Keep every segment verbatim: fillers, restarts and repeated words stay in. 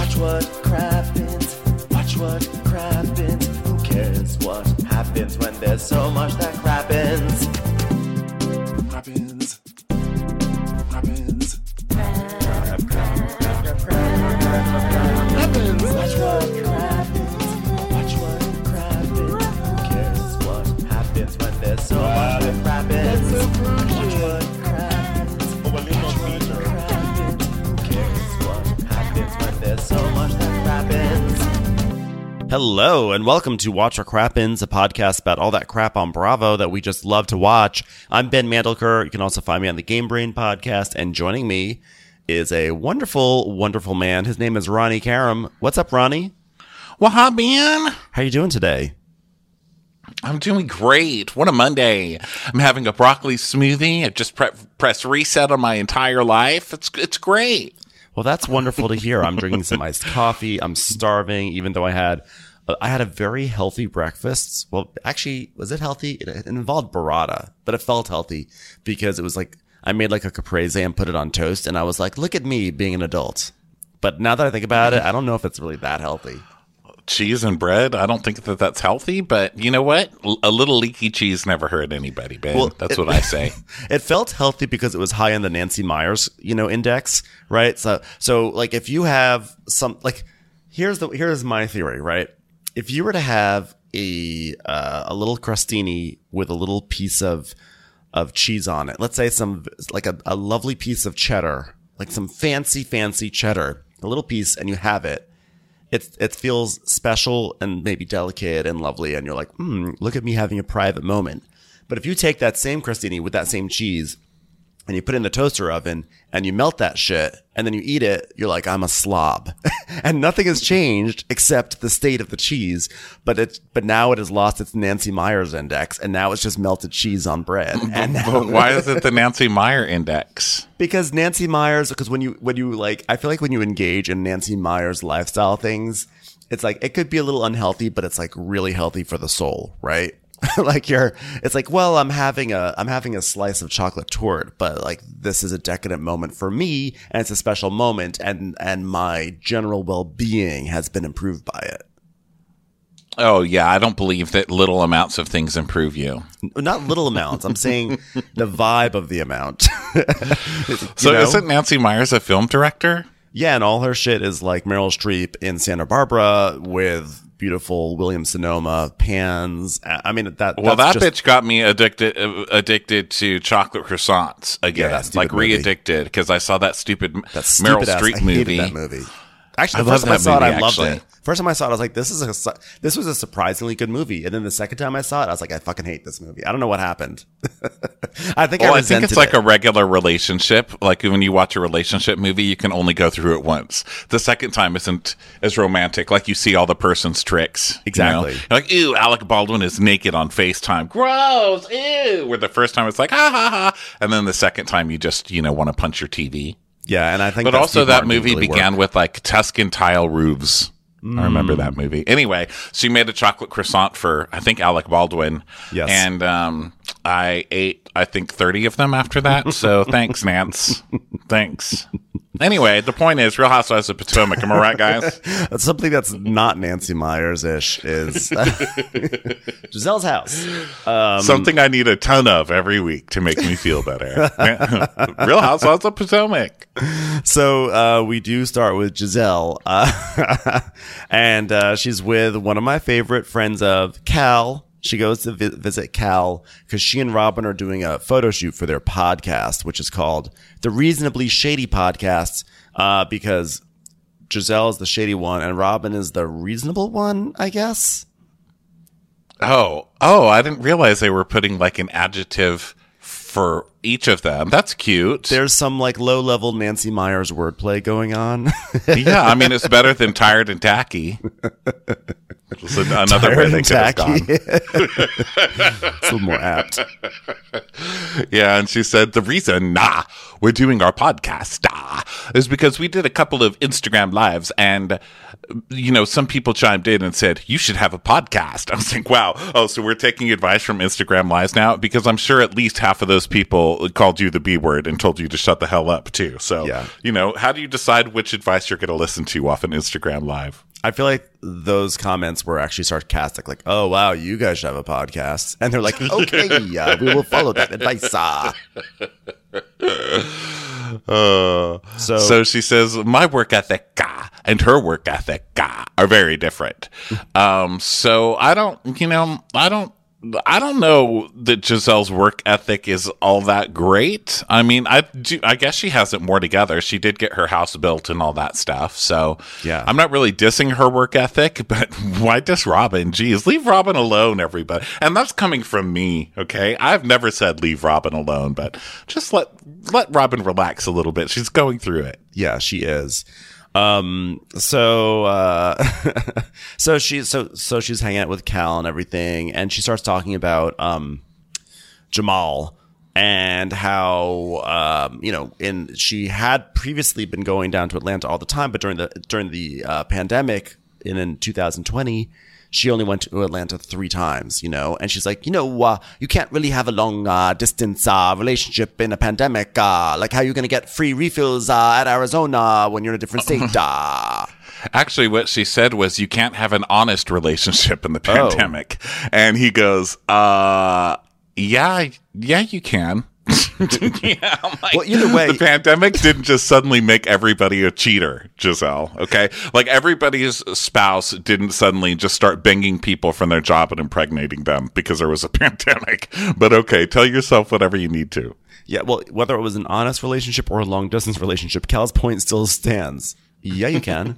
Watch what crappens. Watch what crappens. Who cares what happens when there's so much that crappens? Crappens. Crappens. Crap, crap, crap, crap, crap, crap, crappens. Watch what crappens. Watch what crappens. Who cares what happens when there's so much that crappens? Watch what crappens. Watch what crappens. Who cares what happens when there's so much that crappens? Hello, and welcome to Watch What Crappens, a podcast about all that crap on Bravo that we just love to watch. I'm Ben Mandelker. You can also find me on the Game Brain podcast, and joining me is a wonderful, wonderful man. His name is Ronnie Karam. What's up, Ronnie? Well, hi, Ben. How you doing today? I'm doing great. What a Monday. I'm having a broccoli smoothie. I just pre- pressed reset on my entire life. It's it's great. Well, that's wonderful to hear. I'm drinking some iced coffee. I'm starving, even though I had I had a very healthy breakfast. Well, actually, was it healthy? It, it involved burrata, but it felt healthy because it was like I made like a caprese and put it on toast, and I was like, look at me being an adult. But now that I think about it, I don't know if it's really that healthy. Cheese and bread, I don't think that that's healthy, but you know what? L- a little leaky cheese never hurt anybody, Ben. Well, that's it, what I say. It felt healthy because it was high in the Nancy Myers, you know, index, right? So, so like if you have some, like, here's the here's my theory, right? If you were to have a uh, a little crostini with a little piece of of cheese on it, let's say some like a, a lovely piece of cheddar, like some fancy fancy cheddar, a little piece, and you have it. It it feels special and maybe delicate and lovely, and you're like, hmm, look at me having a private moment. But if you take that same crostini with that same cheese and you put it in the toaster oven and you melt that shit and then you eat it, you're like, I'm a slob. And nothing has changed except the state of the cheese. But it but now it has lost its Nancy Myers index, and now it's just melted cheese on bread. And now- but why is it the Nancy Meyer index? Because Nancy Myers, because when you, when you like, I feel like when you engage in Nancy Myers lifestyle things, it's like, it could be a little unhealthy, but it's like really healthy for the soul, right? Like you're, it's like, well, I'm having a, I'm having a slice of chocolate torte, but like this is a decadent moment for me, and it's a special moment, and, and my general well-being has been improved by it. Oh, yeah. I don't believe that little amounts of things improve you. Not little amounts. I'm saying the vibe of the amount. So know? Isn't Nancy Myers a film director? Yeah, and all her shit is like Meryl Streep in Santa Barbara with beautiful William Sonoma pans. I mean, that. Well, that just, bitch got me addicted uh, addicted to chocolate croissants again, Yeah, like movie. re-addicted because I saw that stupid, that Meryl stupid ass, Streep I movie. hated that movie. Actually, the I first time I love that saw it, movie, I loved actually. it. First time I saw it, I was like, "This is a su- this was a surprisingly good movie." And then the second time I saw it, I was like, "I fucking hate this movie." I don't know what happened. I think Well, I I think it's resented like it. a regular relationship. Like when you watch a relationship movie, you can only go through it once. The second time isn't as romantic. Like you see all the person's tricks. Exactly. You know? Like, ew, Alec Baldwin is naked on FaceTime. Gross. Ew. Where the first time it's like, ha ha ha. And then the second time you just, you know, want to punch your T V. Yeah, and I think, But that also Steve that Martin movie really began worked. with like Tuscan tile roofs. I remember that movie. Anyway, she made a chocolate croissant for, I think, Alec Baldwin. Yes. And um, I ate, I think, thirty of them after that. So thanks, Nance. Thanks. Anyway, the point is, Real Housewives of Potomac. Am I right, guys? That's something that's not Nancy Myers-ish is Giselle's House. Um, Something I need a ton of every week to make me feel better. Real Housewives of Potomac. So uh, we do start with Giselle, uh, and uh, she's with one of my favorite friends of Cal. She goes to vi- visit Cal because she and Robin are doing a photo shoot for their podcast, which is called the Reasonably Shady Podcast, uh, because Giselle is the shady one and Robin is the reasonable one, I guess. Oh, oh, I didn't realize they were putting like an adjective for each of them. That's cute. There's some like low level Nancy Myers wordplay going on. Yeah, I mean, it's better than tired and tacky. Just another way they could have gone. It's a little more apt. Yeah, and she said the reason nah, we're doing our podcast nah, is because we did a couple of Instagram lives, and you know, some people chimed in and said you should have a podcast. I was like, wow, oh, so we're taking advice from Instagram lives now, because I'm sure at least half of those people called you the B word and told you to shut the hell up too. So, yeah. you know, how do you decide which advice you're going to listen to off an Instagram live? I feel like those comments were actually sarcastic, like, "Oh wow, you guys should have a podcast," and they're like, "Okay, uh, we will follow that advice." Uh. Uh, so, so she says, "My work ethic uh, and her work ethic uh, are very different." um, so I don't, you know, I don't. I don't know that Giselle's work ethic is all that great. I mean, I do, I guess she has it more together. She did get her house built and all that stuff. So yeah, I'm not really dissing her work ethic, but why diss Robin? Jeez, leave Robin alone, everybody. And that's coming from me. Okay. I've never said leave Robin alone, but just let, let Robin relax a little bit. She's going through it. Yeah, she is. Um, so, uh, so she's, so, so she's hanging out with Cal and everything. And she starts talking about, um, Jamal and how, um, you know, in, she had previously been going down to Atlanta all the time, but during the, during the, uh, pandemic in, in two thousand twenty, she only went to Atlanta three times, you know, and she's like, you know, uh, you can't really have a long uh, distance uh, relationship in a pandemic. Uh, like, how are you going to get free refills uh, at Arizona when you're in a different state? Uh. Actually, what she said was, you can't have an honest relationship in the pandemic. Oh. And he goes, uh, yeah, yeah, you can. Yeah, like, well, either way, the pandemic didn't just suddenly make everybody a cheater, Giselle. Okay, like everybody's spouse didn't suddenly just start banging people from their job and impregnating them because there was a pandemic. But okay, tell yourself whatever you need to. Yeah, well, whether it was an honest relationship or a long distance relationship, Cal's point still stands. Yeah, you can.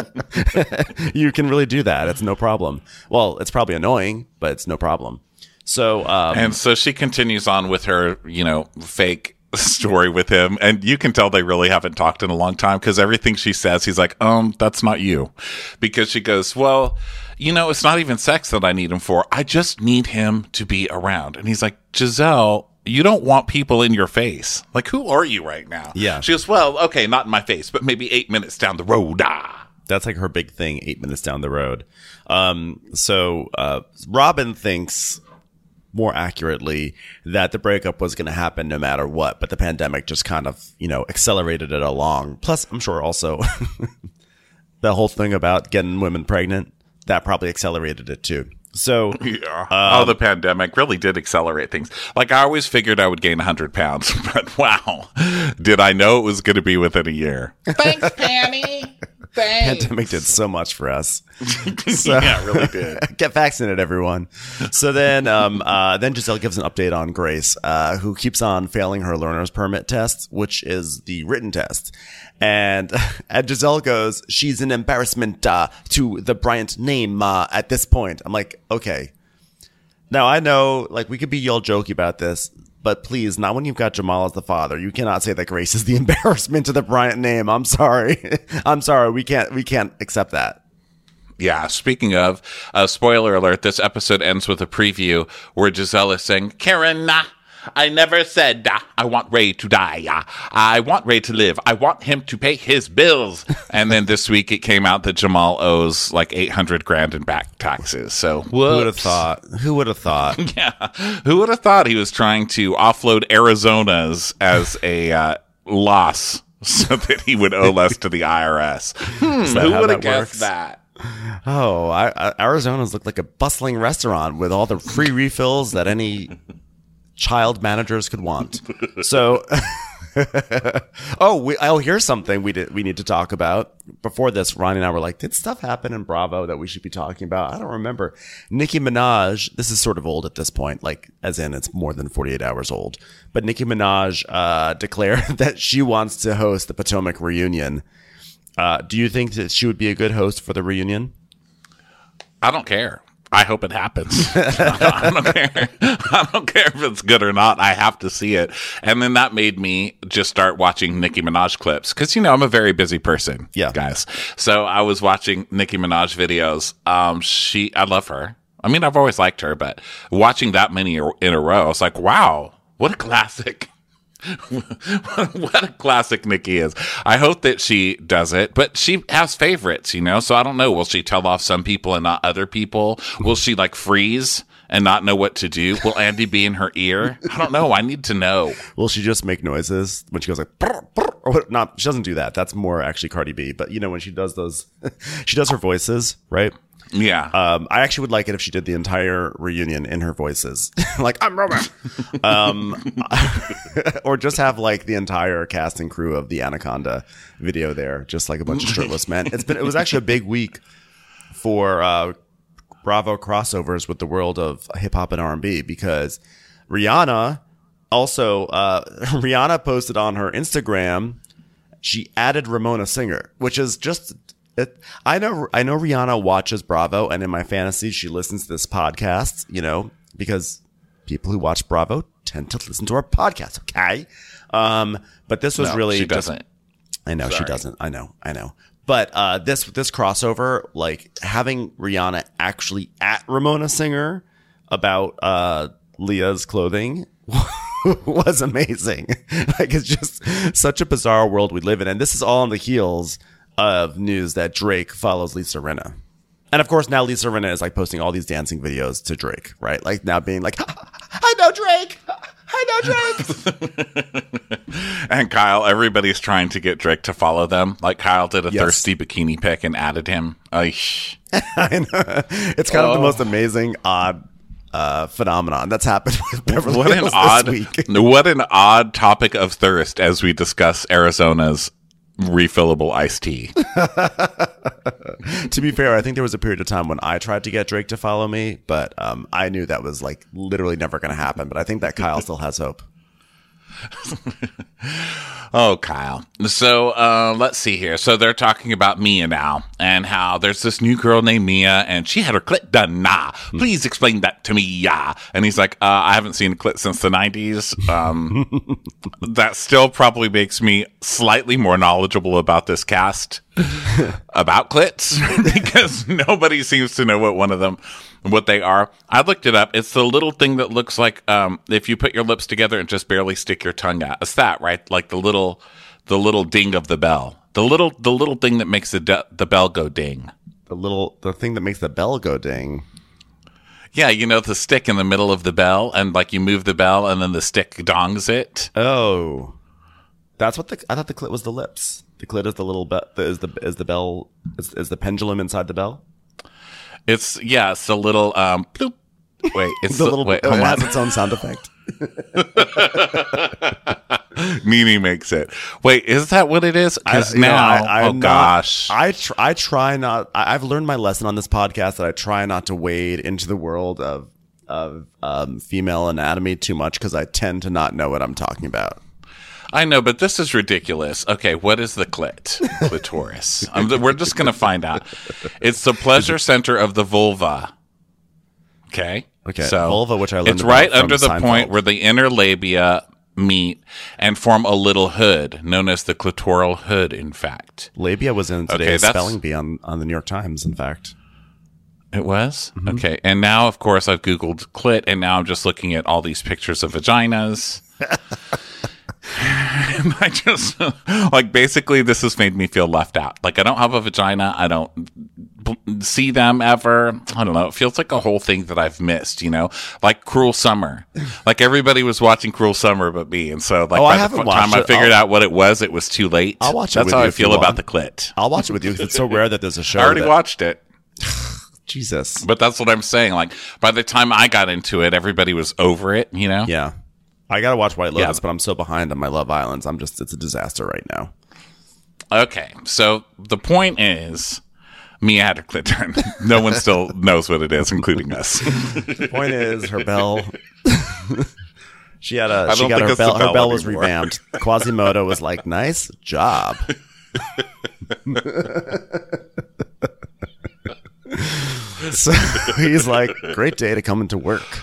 You can really do that. It's no problem. Well, it's probably annoying, but it's no problem. So, um, and so she continues on with her, you know, fake story with him. And you can tell they really haven't talked in a long time, because everything she says, he's like, um, that's not you. Because she goes, well, you know, it's not even sex that I need him for. I just need him to be around. And he's like, Giselle, you don't want people in your face. Like, who are you right now? Yeah. She goes, well, okay, not in my face, but maybe eight minutes down the road. Ah. That's like her big thing, eight minutes down the road. Um, so, uh, Robin thinks, more accurately, that the breakup was going to happen no matter what, but the pandemic just kind of, you know, accelerated it along. Plus, I'm sure also the whole thing about getting women pregnant, that probably accelerated it too. So, yeah. Um, oh, the pandemic really did accelerate things. Like, I always figured I would gain one hundred pounds, but wow, did I know it was going to be within a year? Thanks, Pammy. Thanks. Pandemic did so much for us. So, yeah, it really did. Get vaccinated, everyone. So then, um, uh, then Giselle gives an update on Grace, uh, who keeps on failing her learner's permit test, which is the written test. And, and Giselle goes, she's an embarrassment, uh, to the Bryant name, uh, at this point. I'm like, okay. Now I know, like, we could be all jokey about this, but please, not when you've got Jamal as the father. You cannot say that Grace is the embarrassment to the Bryant name. I'm sorry. I'm sorry. We can't, we can't accept that. Yeah. Speaking of, uh, spoiler alert, this episode ends with a preview where Giselle is saying, Karen, uh, I never said uh, I want Ray to die. Uh, I want Ray to live. I want him to pay his bills. And then this week it came out that Jamal owes like eight hundred grand in back taxes. So who would have thought? Who would have thought? Yeah. Who would have thought he was trying to offload Arizona's as a uh, loss so that he would owe less to the I R S? Hmm, who would have guessed works? that? Oh, I, I, Arizona's looked like a bustling restaurant with all the free refills that any child managers could want. So, oh, we, oh, here's something we did, we need to talk about. Before this, Ronnie and I were like, did stuff happen in Bravo that we should be talking about? I don't remember. Nicki Minaj, this is sort of old at this point, like, as in it's more than forty-eight hours old. But Nicki Minaj uh, declared that she wants to host the Potomac reunion. Uh, do you think that she would be a good host for the reunion? I don't care. I hope it happens. I don't care. I don't care if it's good or not. I have to see it. And then that made me just start watching Nicki Minaj clips. Because, you know, I'm a very busy person, Yeah. guys. So I was watching Nicki Minaj videos. Um, she, I love her. I mean, I've always liked her, but watching that many in a row, I was like, wow, what a classic. What a classic Nicki is. I hope that she does it, but she has favorites, you know, so I don't know. Will she tell off some people and not other people? Will she like freeze and not know what to do? Will Andy be in her ear? I don't know. I need to know. Will she just make noises when she goes like, brr, brr, or what- not? She doesn't do that. That's more actually Cardi B. But you know, when she does those, she does her voices, right? Yeah. Um, I actually would like it if she did the entire reunion in her voices, like I'm Roman, um, or just have like the entire cast and crew of the Anaconda video there, just like a bunch of shirtless men. It's been it was actually a big week for uh, Bravo crossovers with the world of hip hop and R and B because Rihanna also uh, Rihanna posted on her Instagram. She added Ramona Singer, which is just. It, I know I know Rihanna watches Bravo, and in my fantasy, she listens to this podcast, you know, because people who watch Bravo tend to listen to our podcast, okay? Um, but this was No, really she just- doesn't. I know she Sorry. doesn't. I know. I know. But uh, this this crossover, like having Rihanna actually at Ramona Singer about uh, Leah's clothing was amazing. Like it's just such a bizarre world we live in, and this is all on the heels of news that Drake follows Lisa Rinna. And of course, now Lisa Rinna is like posting all these dancing videos to Drake, right? Like now being like, I know Drake. I know Drake. And Kyle, everybody's trying to get Drake to follow them. Like Kyle did a Yes. thirsty bikini pic and added him. Aish. I know. It's kind of the most amazing, odd uh, phenomenon that's happened with Beverly What an Hills odd, this week. what an odd topic of thirst as we discuss Arizona's refillable iced tea. To be fair, I think there was a period of time when I tried to get Drake to follow me, but um, I knew that was like literally never going to happen. But I think that Kyle still has hope. Oh, Kyle. So uh, let's see here. So they're talking about Mia now and how there's this new girl named Mia and she had her clit done. Nah, please explain that to me. Yeah. And he's like, uh, I haven't seen a clit since the nineties. Um, that still probably makes me slightly more knowledgeable about this cast about clits because nobody seems to know what one of them what they are. I looked it up. It's the little thing that looks like um, if you put your lips together and just barely stick your tongue out. It's that, right? Like the little, the little ding of the bell. The little, the little thing that makes the de- the bell go ding. The little, the thing that makes the bell go ding. Yeah, you know the stick in the middle of the bell, and like you move the bell, and then the stick dongs it. Oh, that's what the. I thought the clit was the lips. The clit is the little bell. Is the is the bell? Is, is the pendulum inside the bell? It's yeah, it's a little um. Bloop. Wait, it's The the, little. wait. oh, Hold it on. has its own sound effect. Nene makes it. Wait, is that what it is? Because I- you know, now, I- oh I'm not- gosh, I tr- I try not. I- I've learned my lesson on this podcast that I try not to wade into the world of of um, female anatomy too much because I tend to not know what I'm talking about. I know, but this is ridiculous. Okay, what is the clit? Clitoris. I'm, we're just going to find out. It's the pleasure center of the vulva. Okay. Okay, So vulva, which I learned it's about right from under the Seinfeld. point where the inner labia meet and form a little hood, known as the clitoral hood. In fact, Labia was in today's that's- spelling bee on, on the New York Times. In fact, it was Mm-hmm. okay. And now, of course, I've googled clit, and now I'm just looking at all these pictures of vaginas. And I just like basically this has made me feel left out. Like I don't have a vagina. I don't b- see them ever. I don't know. It feels like a whole thing that I've missed, you know, like Cruel Summer. Like everybody was watching Cruel Summer but me. And so like Oh, I by the haven't f- watched time I it. figured I'll- out what it was, it was too late. I'll watch it That's with how you I if you feel about want. the clit. I'll watch it with you because it's so rare that there's a show. I already that, watched it. Jesus. But that's what I'm saying. Like by the time I got into it, everybody was over it, you know? Yeah, I gotta watch White Lotus, Yeah. but I'm so behind on my Love Islands. I'm just it's a disaster right now. Okay, so the point is, Mia had her clit done. No one still knows what it is, including us. The point is, her bell. she had a. I She don't got think her it's the bell. Her bell bell was anymore. revamped. Quasimodo was like, "Nice job." So he's like, great day to come into work.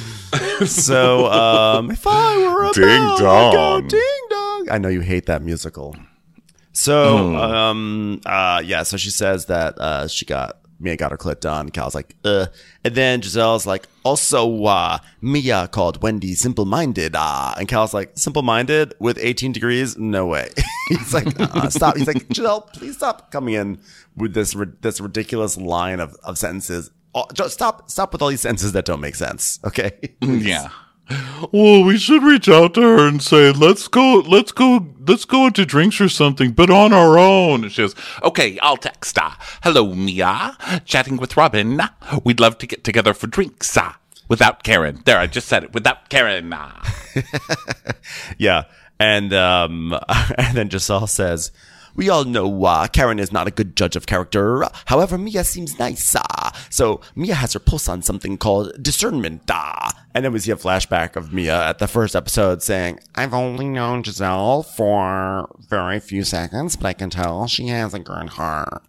So um, if I were a Ding bell, I'd go dong. ding dong. I know you hate that musical. So um, uh, yeah, so she says that uh, she got Mia got her clit done. Cal's like, uh. And then Giselle's like, also, uh, Mia called Wendy simple-minded. Uh. And Cal's like, simple-minded with eighteen degrees? No way. He's like, uh, stop. He's like, Giselle, please stop coming in with this this ridiculous line of, of sentences. Oh, just stop, stop with all these sentences that don't make sense. Okay. Yeah. Well, we should reach out to her and say, let's go, let's go, let's go into drinks or something, but on our own. And she goes, okay, I'll text her. Hello, Mia. Chatting with Robin. We'd love to get together for drinks. Uh, without Karen. There, I just said it. Without Karen. Uh. Yeah. And um, and then Giselle says, we all know uh, Karen is not a good judge of character. However, Mia seems nice. Uh, so Mia has her pulse on something called discernment. Uh. And then we see a flashback of Mia at the first episode saying, I've only known Giselle for very few seconds, but I can tell she has a good heart.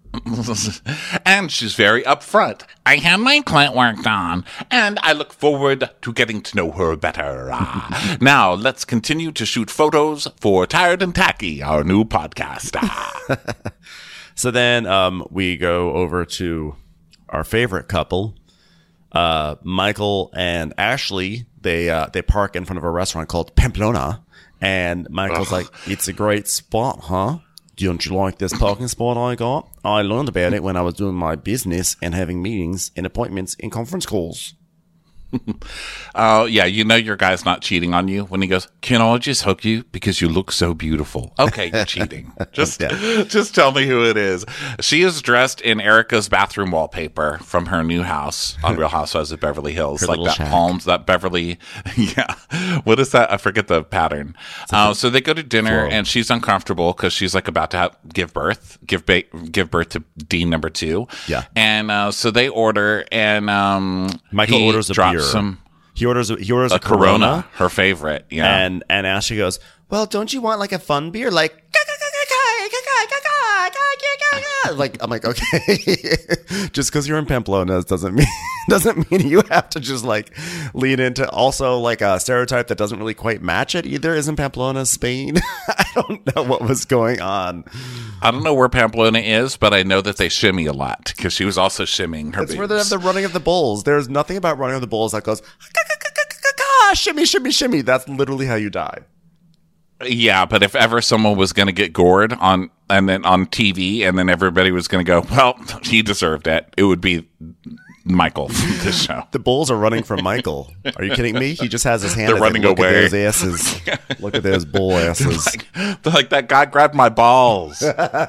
And she's very upfront. I had my client worked on, and I look forward to getting to know her better. Ah. Now, let's continue to shoot photos for Tired and Tacky, our new podcast. Ah. So then um, we go over to our favorite couple, uh, Michael and Ashley. They uh, they park in front of a restaurant called Pamplona, and Michael's Ugh. like, it's a great spot, huh? Don't you like this parking spot I got? I learned about it when I was doing my business and having meetings and appointments and conference calls. Oh, uh, yeah, you know your guy's not cheating on you when he goes, can I just hook you because you look so beautiful? Okay, you're cheating. Just Yeah. just tell me who it is. She is dressed in Erica's bathroom wallpaper from her new house on Real Housewives of Beverly Hills. Her like little that shack. palms, that Beverly. Yeah. What is that? I forget the pattern. Uh, so they go to dinner Floral. and she's uncomfortable because she's like about to have, give birth, give ba- give birth to Dean number two. Yeah. And uh, so they order and um, Michael he orders a drops beer. some. He orders a, he orders a, A Corona, Corona, her favorite. Yeah. and and Ashley goes, well, don't you want like a fun beer? Like, like I'm like, okay, just because you're in Pamplona doesn't mean doesn't mean you have to just like lean into also like a stereotype that doesn't really quite match it either. Isn't Pamplona Spain? I don't know what was going on. I don't know where Pamplona is, but I know that they shimmy a lot because she was also shimmying her That's where they have boobs. the running of the bulls. There's nothing about running of the bulls that goes shimmy, shimmy, shimmy. That's literally how you die. Yeah, but if ever someone was going to get gored on and then on T V, and then everybody was going to go, well, he deserved it, it would be Michael from this show. The bulls are running from Michael. Are you kidding me? He just has his hand. They're out, running look away. At those asses. Look at those bull asses. like, they're like, that guy grabbed my balls.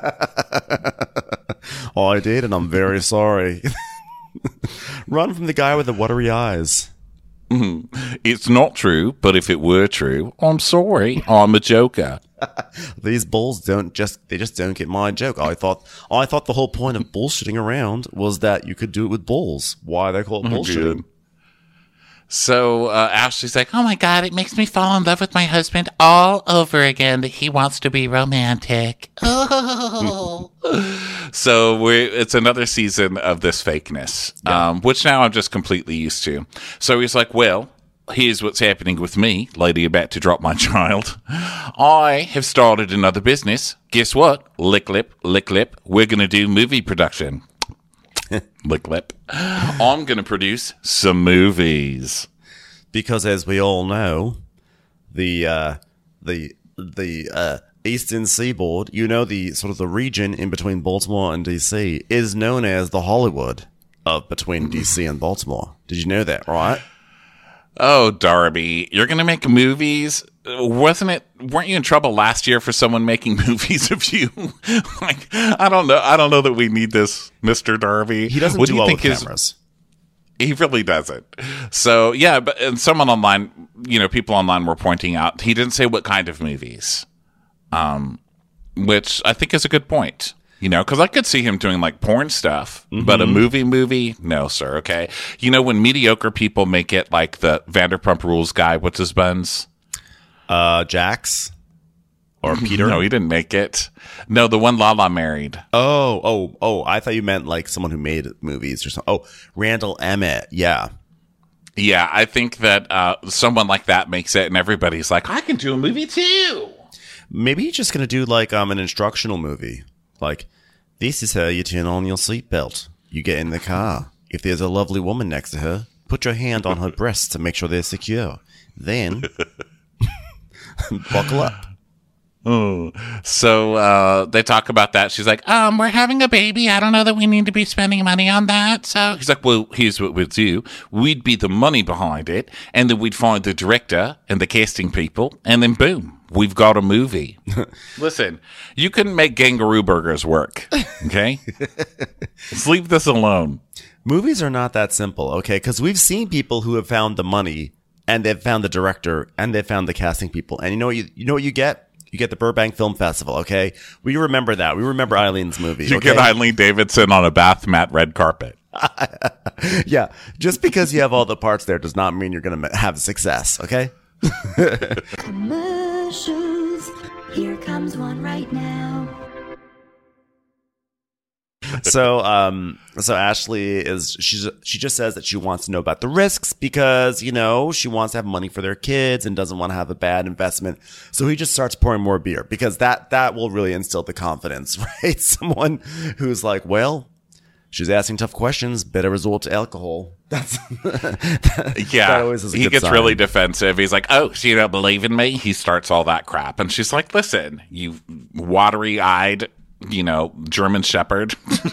Oh, I did, and I'm very sorry. Run from the guy with the watery eyes. It's not true, but if it were true, I'm sorry. I'm a joker. These bulls don't just they just don't get my joke. I thought I thought the whole point of bullshitting around was that you could do it with bulls. Why they call it bullshitting? Good. So uh, Ashley's like, oh my God, it makes me fall in love with my husband all over again. He wants to be romantic. Oh. So we it's another season of this fakeness, Yeah. um, which now I'm just completely used to. So he's like, well, here's what's happening with me, lady about to drop my child. I have started another business. Guess what? Lick lip, lick lip. We're going to do movie production. Lick lip. I'm going to produce some movies. Because as we all know, the uh, the the uh, Eastern Seaboard, you know, the sort of the region in between Baltimore and D C, is known as the Hollywood of between D C and Baltimore. Did you know that, right? Oh, Darby, you're going to make movies? Wasn't it, weren't you in trouble last year for someone making movies of you? Like, I don't know. I don't know that we need this, Mister Darby. He doesn't What do, you well think with his- cameras. He really doesn't. So, yeah, but and someone online, you know, people online were pointing out, he didn't say what kind of movies, um, which I think is a good point. You know, because I could see him doing like porn stuff, Mm-hmm. but a movie movie, no, sir. Okay. You know, when mediocre people make it like the Vanderpump Rules guy, what's his buns? Uh, Jax. Or Peter? No, he didn't make it. No, the one Lala married. Oh, oh, oh, I thought you meant like someone who made movies or something. Oh, Randall Emmett. Yeah. Yeah, I think that uh, someone like that makes it, and everybody's like, I can do a movie too. Maybe he's just going to do like um an instructional movie. Like, this is how you turn on your seatbelt. You get in the car. If there's a lovely woman next to her, put your hand on her breasts to make sure they're secure. Then, buckle up. Oh. So uh, they talk about that. She's like, um, we're having a baby. I don't know that we need to be spending money on that. So he's like, well, here's what we'd do. We'd be the money behind it, and then we'd find the director and the casting people, and then boom, we've got a movie. Listen, you couldn't make kangaroo burgers work, okay? Let's leave this alone. Movies are not that simple, okay? Because we've seen people who have found the money, and they've found the director, and they've found the casting people. And you know what you, you know what you get? You get the Burbank Film Festival, okay? We remember that. We remember Eileen's movie. You okay? get Eileen Davidson on a bath mat red carpet. Yeah. Just because you have all the parts there does not mean you're going to have success, okay? Commercials. Here comes one right now. So, um, so Ashley is, she's, she just says that she wants to know about the risks because, you know, she wants to have money for their kids and doesn't want to have a bad investment. So he just starts pouring more beer because that, that will really instill the confidence, right? Someone who's like, well, she's asking tough questions, better resort to alcohol. That's, that, yeah. that always is a he good gets sign. really defensive. He's like, oh, so you don't believe in me? He starts all that crap. And she's like, listen, you watery eyed, you know, German Shepherd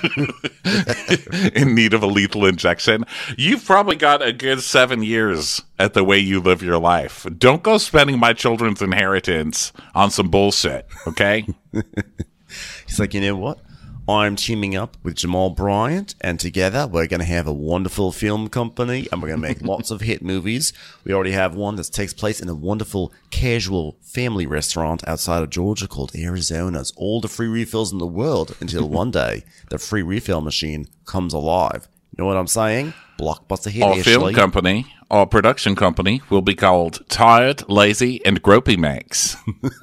in need of a lethal injection. You've probably got a good seven years at the way you live your life. Don't go spending my children's inheritance on some bullshit, okay? He's like, you know what? I'm teaming up with Jamal Bryant, and together we're going to have a wonderful film company, and we're going to make lots of hit movies. We already have one that takes place in a wonderful casual family restaurant outside of Georgia called Arizona's. All the free refills in the world until one day the free refill machine comes alive. You know what I'm saying? Blockbuster hit, Our Ashley. film company, our production company, will be called Tired, Lazy, and Gropey Max.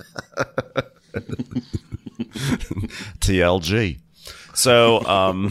T L G. So, um,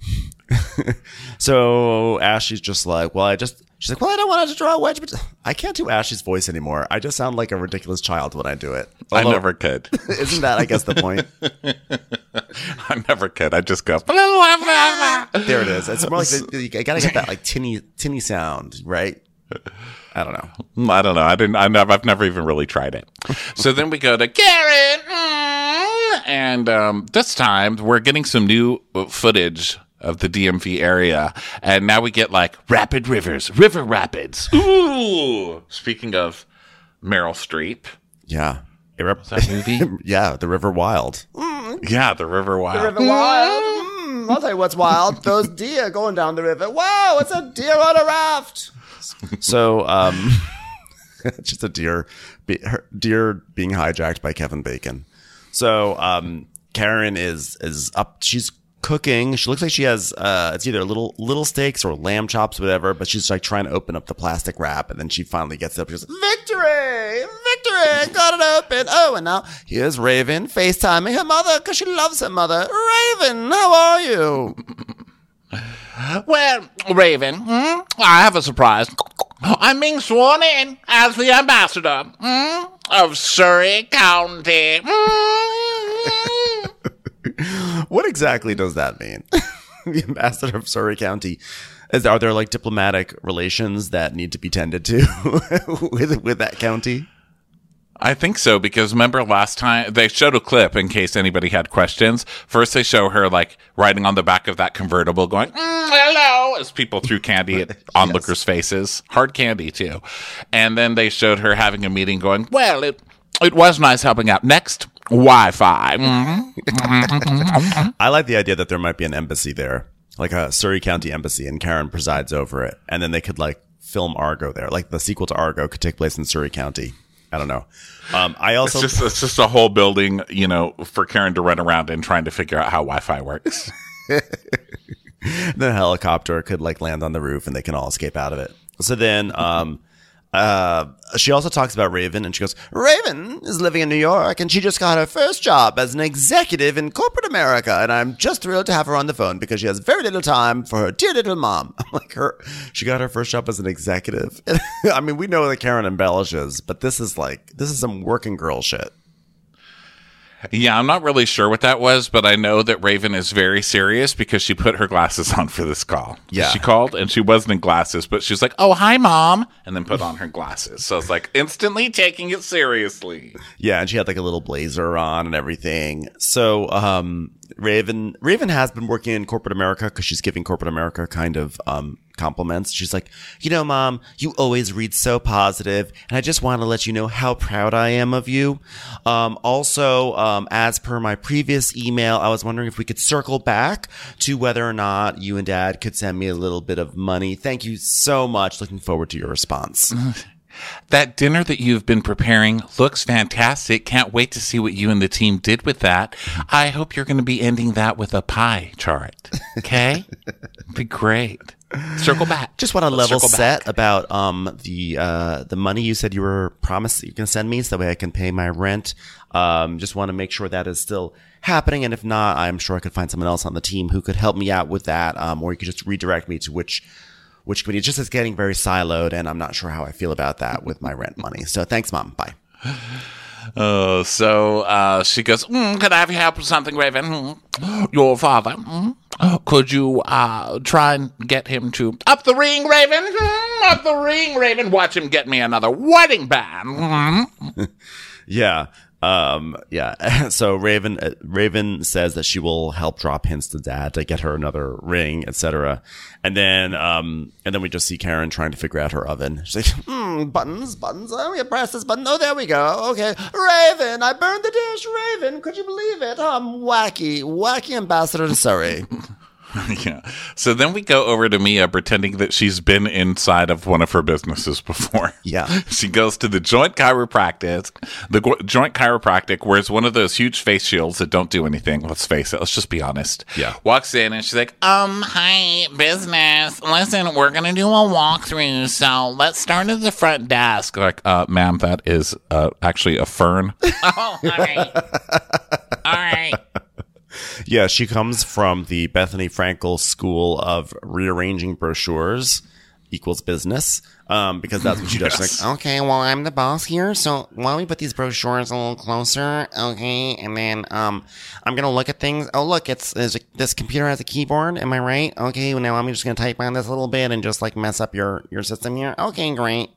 so Ashley's just like, well, I just, she's like, well, I don't want to draw a wedge, but I can't do Ashley's voice anymore. I just sound like a ridiculous child when I do it. Although, I never could. Isn't that, I guess, the point? I never could. I just go. There it is. It's more like, the, you gotta get that like tinny, tinny sound, right? I don't know. I don't know. I didn't. I never. I've never even really tried it. So then we go to Karen, mm, and um, this time we're getting some new footage of the D M V area, and now we get like Rapid Rivers, River Rapids. Ooh. Speaking of Meryl Streep, Yeah. what's that movie? Yeah, The River Wild. Yeah, the River Wild. Wild. Mm, I'll tell you what's wild. Those deer going down the river. Wow, it's a deer on a raft. So, um, just a deer, be, her, deer being hijacked by Kevin Bacon. So, um, Karen is is up. She's cooking. She looks like she has uh, it's either little little steaks or lamb chops, whatever. But she's like trying to open up the plastic wrap, and then she finally gets up. She goes, "Victory! Victory! Got it open!" Oh, and now here's Raven FaceTiming her mother because she loves her mother. Raven, how are you? Well, Raven, hmm, I have a surprise. I'm being sworn in as the ambassador hmm, of Surrey County. Hmm. What exactly does that mean? The ambassador of Surrey County. Is, are there like diplomatic relations that need to be tended to with with that county? I think so, because remember last time they showed a clip in case anybody had questions. First, they show her like riding on the back of that convertible going, mm, hello, as people threw candy at onlookers' faces. Hard candy, too. And then they showed her having a meeting going, well, it, it was nice helping out. Next, Wi-Fi. Mm-hmm. I like the idea that there might be an embassy there, like a Surrey County embassy, and Karen presides over it. And then they could like film Argo there. Like the sequel to Argo could take place in Surrey County. I don't know. Um, I also It's just, it's just a whole building, you know, for Karen to run around in trying to figure out how Wi-Fi works. the helicopter could like land on the roof and they can all escape out of it. So then, um, Uh, she also talks about Raven, and she goes, Raven is living in New York, and she just got her first job as an executive in corporate America, and I'm just thrilled to have her on the phone because she has very little time for her dear little mom. I'm like, her, she got her first job as an executive. I mean, we know that Karen embellishes, but this is like, this is some working girl shit. Yeah, I'm not really sure what that was, but I know that Raven is very serious because she put her glasses on for this call. Yeah. She called and she wasn't in glasses, but she was like, oh, hi, Mom, and then put on her glasses. So it's like instantly taking it seriously. Yeah, and she had like a little blazer on and everything. So um, Raven Raven has been working in corporate America because she's giving corporate America kind of um, compliments. She's like, you know, Mom, you always read so positive, and I just want to let you know how proud I am of you. Um, also, um, as per my previous email, I was wondering if we could circle back to whether or not you and Dad could send me a little bit of money. Thank you so much. Looking forward to your response. That dinner that you've been preparing looks fantastic. Can't wait to see what you and the team did with that. I hope you're going to be ending that with a pie chart. Okay? Be great. Circle back. Just want to level Circle set back. about um the uh the money you said you were promised that you're going to send me so that way I can pay my rent. Um, just want to make sure that is still happening, and if not, I'm sure I could find someone else on the team who could help me out with that. Um, or you could just redirect me to which which committee. It's just it's getting very siloed, and I'm not sure how I feel about that with my rent money. So thanks, Mom. Bye. Oh, so uh, she goes, mm, could I have you help with something, Raven? Mm. Your father, mm. could you uh, try and get him to up the ring, Raven? Mm, up the ring, Raven. Watch him get me another wedding band. Mm. Yeah. Um, yeah. So Raven, uh, Raven says that she will help drop hints to Dad to get her another ring, et cetera. And then, um, and then we just see Karen trying to figure out her oven. She's like, hmm, buttons, buttons. Oh, we press this button. Oh, there we go. Okay. Raven, I burned the dish. Raven, could you believe it? I'm wacky, wacky ambassador to Surrey. Yeah. So then we go over to Mia pretending that she's been inside of one of her businesses before. Yeah. She goes to the joint chiropractic. The go- joint chiropractic wears one of those huge face shields that don't do anything. Let's face it. Let's just be honest. Yeah. Walks in and she's like, Um, hi, business. Listen, we're gonna do a walkthrough, so let's start at the front desk. like, uh, ma'am, that is uh, actually a fern. Oh, all right. All right. Yeah, she comes from the Bethany Frankel School of Rearranging Brochures equals business, um, because that's what she does. She's like, Okay, well, I'm the boss here, so why don't we put these brochures a little closer, okay? And then, um, I'm gonna look at things. Oh, look, it's, there's a, this computer has a keyboard, am I right? Okay, well, now I'm just gonna type on this a little bit and just, like, mess up your, your system here. Okay, great.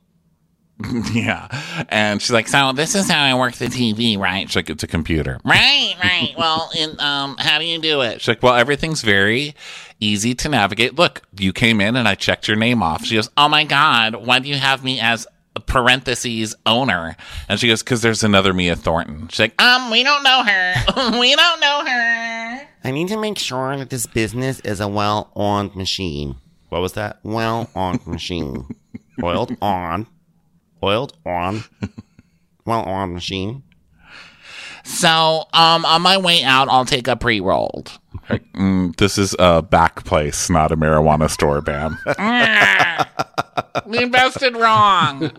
Yeah. And she's like, So this is how I work the T V, right? she's like, it's a computer. Right, right. Well, in, um, how do you do it? She's like, well, everything's very easy to navigate. Look, you came in and I checked your name off. She goes, Oh my God, why do you have me as parentheses owner? and she goes, because there's another Mia Thornton. She's like, Um, we don't know her. We don't know her. I need to make sure that this business is a well-oiled machine. what was that? Well-oiled machine. Oiled on. Oiled on. Well-oiled machine. So, um, on my way out, I'll take a pre-rolled. mm, this is a back place, not a marijuana store, Bam. We invested wrong.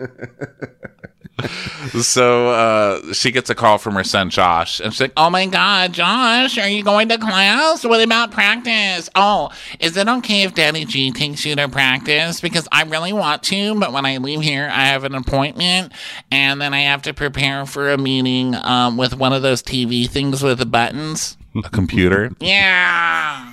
So uh, she gets a call from her son, Josh, and she's like, Oh my God, Josh, are you going to class? What about practice? Oh, is it okay if Daddy G takes you to practice? Because I really want to, but when I leave here, I have an appointment, and then I have to prepare for a meeting um, with one of those T V things with the buttons. a computer. Yeah.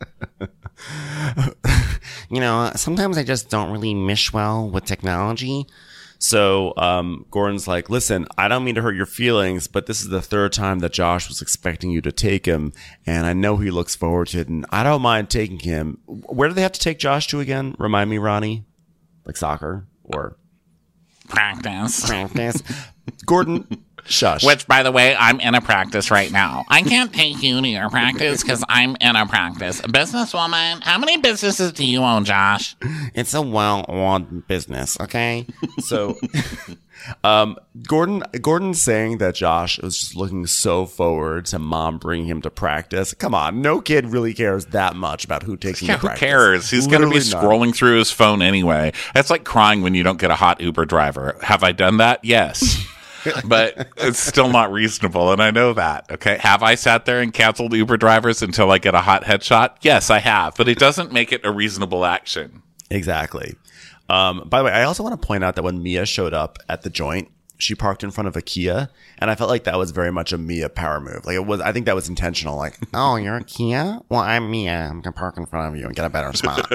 You know, sometimes I just don't really mesh well with technology. So um, Gordon's like, listen, I don't mean to hurt your feelings, but this is the third time that Josh was expecting you to take him, and I know he looks forward to it, and I don't mind taking him. Where do they have to take Josh to again? Remind me, Ronnie? Like soccer or Practice. Practice. Gordon? Shush. Which, by the way, I'm in a practice right now. I can't take you to your practice because I'm in a practice. Businesswoman, how many businesses do you own, Josh? It's a well-oiled business, okay? So, Um, Gordon, Gordon's saying that Josh was just looking so forward to mom bringing him to practice. Come on, no kid really cares that much about who takes him Yeah, to who practice. cares? He's going to be Literally not. scrolling through his phone anyway. That's like crying when you don't get a hot Uber driver. Have I done that? Yes. But it's still not reasonable, and I know that. Okay, have I sat there and canceled Uber drivers until I get a hot headshot? Yes, I have, but it doesn't make it a reasonable action. Exactly. Um, by the way, I also want to point out that when Mia showed up at the joint, she parked in front of a Kia, and I felt like that was very much a Mia power move. Like it was, I think that was intentional. Like, oh, you're a Kia? Well, I'm Mia. I'm gonna park in front of you and get a better spot.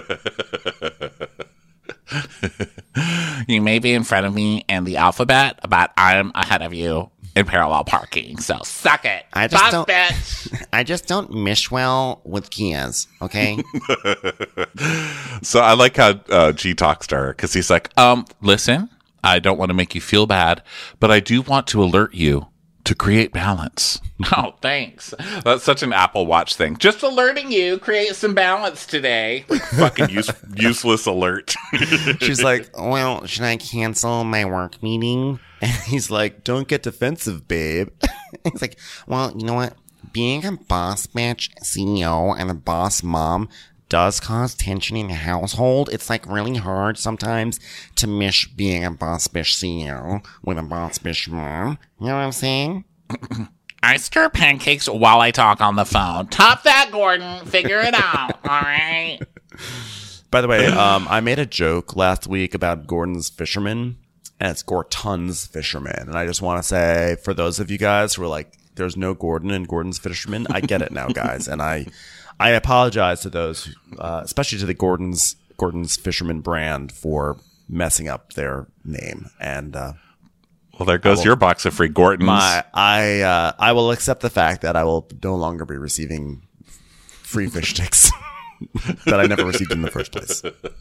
You may be in front of me in the alphabet, but I'm ahead of you in parallel parking. So suck it. I just Suck, don't- bitch. I just don't mish well with Kias, okay? So I like how uh, G talks to her because he's like, um, listen, I don't want to make you feel bad, but I do want to alert you to create balance. Oh, thanks. That's such an Apple Watch thing. Just Alerting you, create some balance today. fucking use, useless alert. She's like, Well, should I cancel my work meeting? and he's like, don't get defensive, babe. It's like, well, you know what? Being a boss bitch C E O and a boss mom does cause tension in the household. It's like really hard sometimes to mish being a boss bitch C E O with a boss bitch mom. You know what I'm saying? I stir pancakes while I talk on the phone. Top that, Gordon. Figure it out. All right. By the way, um, I made a joke last week about Gordon's fisherman, and it's Gorton's fisherman. And I just want to say, for those of you guys who are like, there's no Gordon in Gordon's fisherman, I get it now, guys. And I I apologize to those, uh, especially to the Gordon's Gordon's fisherman brand for messing up their name. And uh, Well, there goes your box of free Gortons. my I uh, I will accept the fact that I will no longer be receiving free fish sticks that I never received in the first place.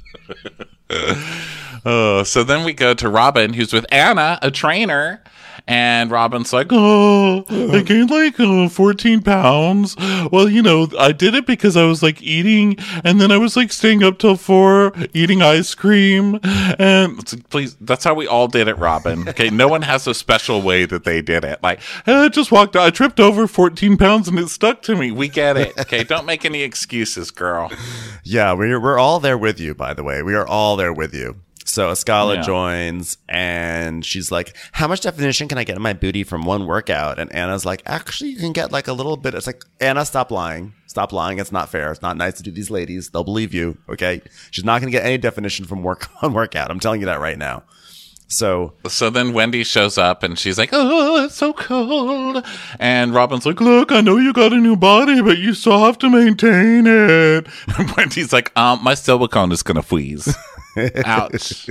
Oh, so then we go to Robin, who's with Anna, a trainer. And Robin's like, oh, I gained like uh, fourteen pounds. Well, you know, I did it because I was like eating, and then I was like staying up till four, eating ice cream. And it's like, please, that's how we all did it, Robin. Okay, no one has a special way that they did it. Like, I just walked, I tripped over fourteen pounds and it stuck to me. We get it. Okay, don't make any excuses, girl. Yeah, we're we're all there with you, by the way. We are all there with you. So Escala Yeah. joins and she's like, how much definition can I get in my booty from one workout? And Anna's like, actually, you can get like a little bit. It's like, Anna, stop lying. Stop lying. It's not fair. It's not nice to do these ladies. They'll believe you. Okay. She's not going to get any definition from work one workout. I'm telling you that right now. So So then Wendy shows up and she's like, oh, it's so cold. And Robin's like, look, I know you got a new body, but you still have to maintain it. And Wendy's like, um, my silicone is going to freeze. Ouch.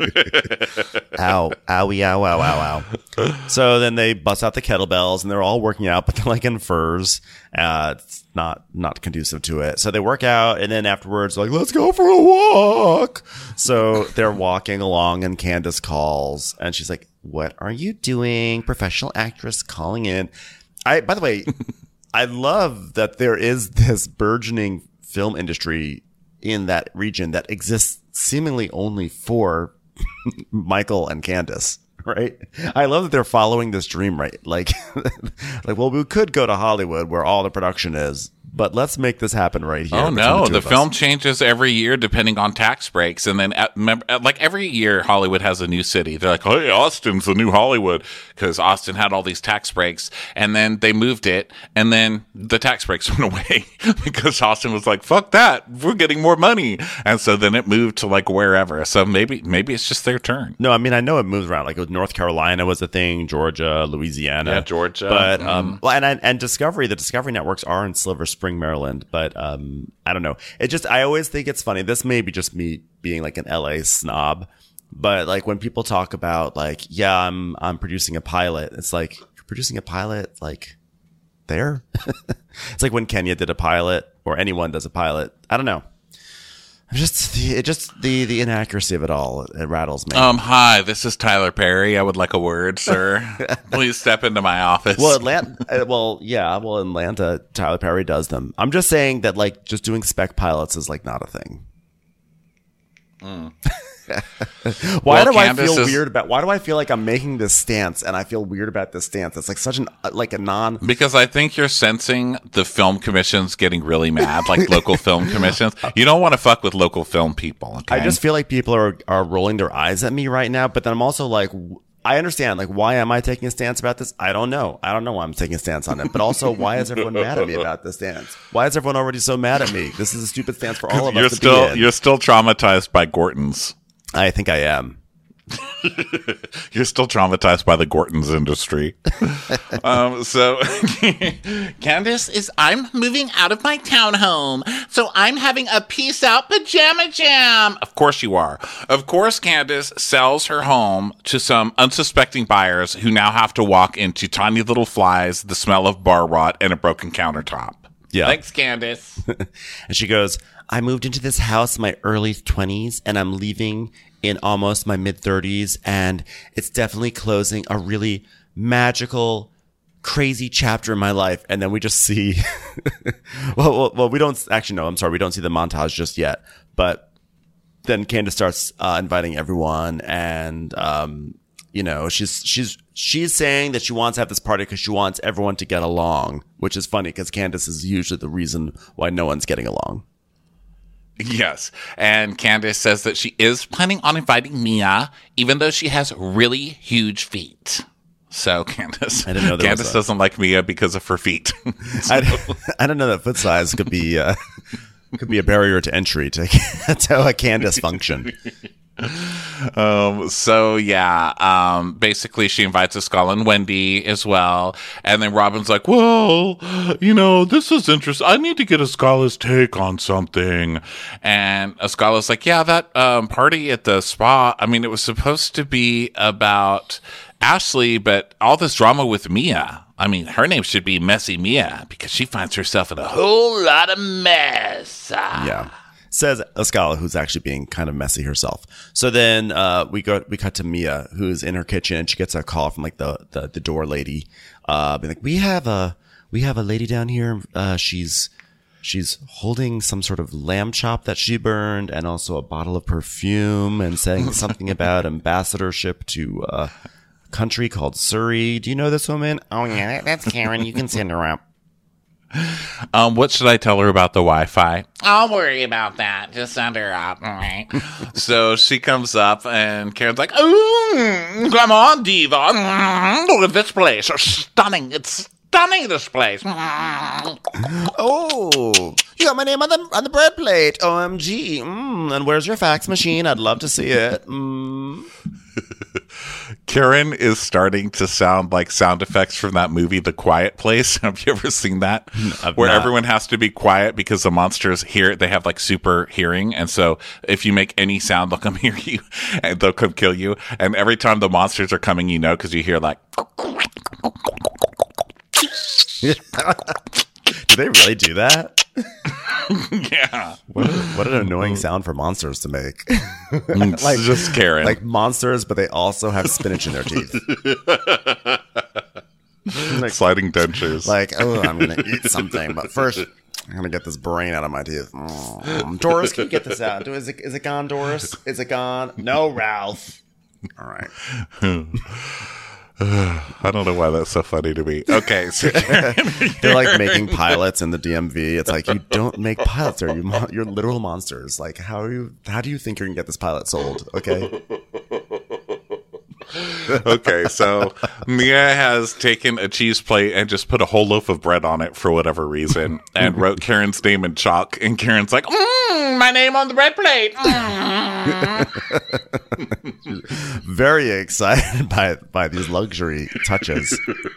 ow, owie, ow, ow, ow, ow. So then they bust out the kettlebells and they're all working out, but they're like in furs. Uh, it's not, not conducive to it. So they work out and then afterwards, like, let's go for a walk. So they're walking along and Candace calls and she's like, what are you doing? Professional actress calling in. I, by the way, I love that there is this burgeoning film industry in that region that exists seemingly only for Michael and Candace, right? I love that they're following this dream, right? Like, like, well, we could go to Hollywood where all the production is, but let's make this happen right here. Oh between no, two the of us. film changes every year depending on tax breaks. And then at, remember, at, like every year Hollywood has a new city. They're like, hey, Austin's the new Hollywood because Austin had all these tax breaks and then they moved it and then the tax breaks went away because Austin was like, fuck that. We're getting more money. And so then it moved to like wherever. So maybe, maybe it's just their turn. No, I mean, I know it moves around. Like North Carolina was a thing, Georgia, Louisiana. Yeah, Georgia. But, um, well, and, and Discovery, the Discovery networks are in Silver Spring, Maryland. But, um, I don't know. It just, I always think it's funny. This may be just me being like an L A snob. But like when people talk about like, yeah, I'm, I'm producing a pilot. It's like, you're producing a pilot, like there. It's like when Kenya did a pilot or anyone does a pilot. I don't know. Just the, it just the, the inaccuracy of it all. It rattles me. Um, hi, this is Tyler Perry. I would like a word, sir. Please step into my office. Well, Atlanta. uh, well, yeah. Well, in Atlanta, Tyler Perry does them. I'm just saying that, like, just doing spec pilots is like not a thing. Why Well, do I Candace feel is- weird about? Why do I feel like I'm making this stance and I feel weird about this stance? It's like such an uh, like a non. Because I think you're sensing the film commissions getting really mad, like local film commissions. You don't want to fuck with local film people. Okay? I just feel like people are are rolling their eyes at me right now. But then I'm also like, w- I understand. Like, why am I taking a stance about this? I don't know. I don't know why I'm taking a stance on it. But also, why is everyone mad at me about this stance? Why is everyone already so mad at me? This is a stupid stance for all of you're us to still be in. you're still traumatized by Gorton's. I think I am. You're still traumatized by the Gorton's industry. um, so Candace is, I'm moving out of my townhome, so I'm having a peace out pajama jam. Of course you are. Of course, Candace sells her home to some unsuspecting buyers who now have to walk into tiny little flies, the smell of bar rot, and a broken countertop. Yeah. Thanks, Candace. And she goes, I moved into this house in my early twenties and I'm leaving in almost my mid thirties. And it's definitely closing a really magical, crazy chapter in my life. And then we just see, well, well, well, we don't actually know. I'm sorry. We don't see the montage just yet. But then Candace starts uh, inviting everyone. And, um, you know, she's, she's, she's saying that she wants to have this party because she wants everyone to get along, which is funny because Candace is usually the reason why no one's getting along. Yes. And Candace says that she is planning on inviting Mia, even though she has really huge feet. So Candace, I didn't know there Candace was a- doesn't like Mia because of her feet. I, I don't know that foot size could be uh, could be a barrier to entry to, to a Candace function. Um, so yeah, um, basically she invites Ascala and Wendy as well. And then Robin's like, well, you know, this is interesting. I need to get Ascala's take on something. And Ascala's like, yeah, that, um, party at the spa, I mean, it was supposed to be about Ashley, but all this drama with Mia. I mean, her name should be Messy Mia because she finds herself in a whole lot of mess. Yeah. Says Ascala, who's actually being kind of messy herself. So then uh, we go, we cut to Mia, who's in her kitchen, and she gets a call from like the the, the door lady, uh, being like, "We have a we have a lady down here. Uh, she's she's holding some sort of lamb chop that she burned, and also a bottle of perfume, and saying something about ambassadorship to uh, a country called Surrey. Do you know this woman? Oh yeah, that's Karen. You can send her up." Um, what should I tell her about the Wi-Fi? I'll worry about that. Just send her up, all right? So she comes up and Karen's like, ooh, come on, diva. Mm, look at this place. It's stunning. It's stunning, this place. Oh, you got my name on the on the bread plate. O M G. Mm, and where's your fax machine? I'd love to see it. Mm. Karen is starting to sound like sound effects from that movie, The Quiet Place. Have you ever seen that? I've Where not. everyone has to be quiet because the monsters hear, they have like super hearing. And so if you make any sound, they'll come hear you and they'll come kill you. And every time the monsters are coming, you know, because you hear like, Do they really do that? yeah. What, a, what an annoying sound for monsters to make. It's Like- just Karen. Like monsters, but they also have spinach in their teeth. like, sliding dentures. like, oh, I'm gonna eat something, but first I'm gonna get this brain out of my teeth. Mm. Doris, can you get this out? Do- Is it is it gone, Doris? Is it gone? No, Ralph. All right. I don't know why that's so funny to me. Okay, so Karen, They're like making pilots in the D M V. It's like, you don't make pilots there. You mon- you're literal monsters. Like, how are you? How do you think you're gonna get this pilot sold? Okay. okay, so Mia has taken a cheese plate and just put a whole loaf of bread on it for whatever reason, and wrote Karen's name in chalk. And Karen's like, Mm, my name on the bread plate. Mm. Very excited by by these luxury touches.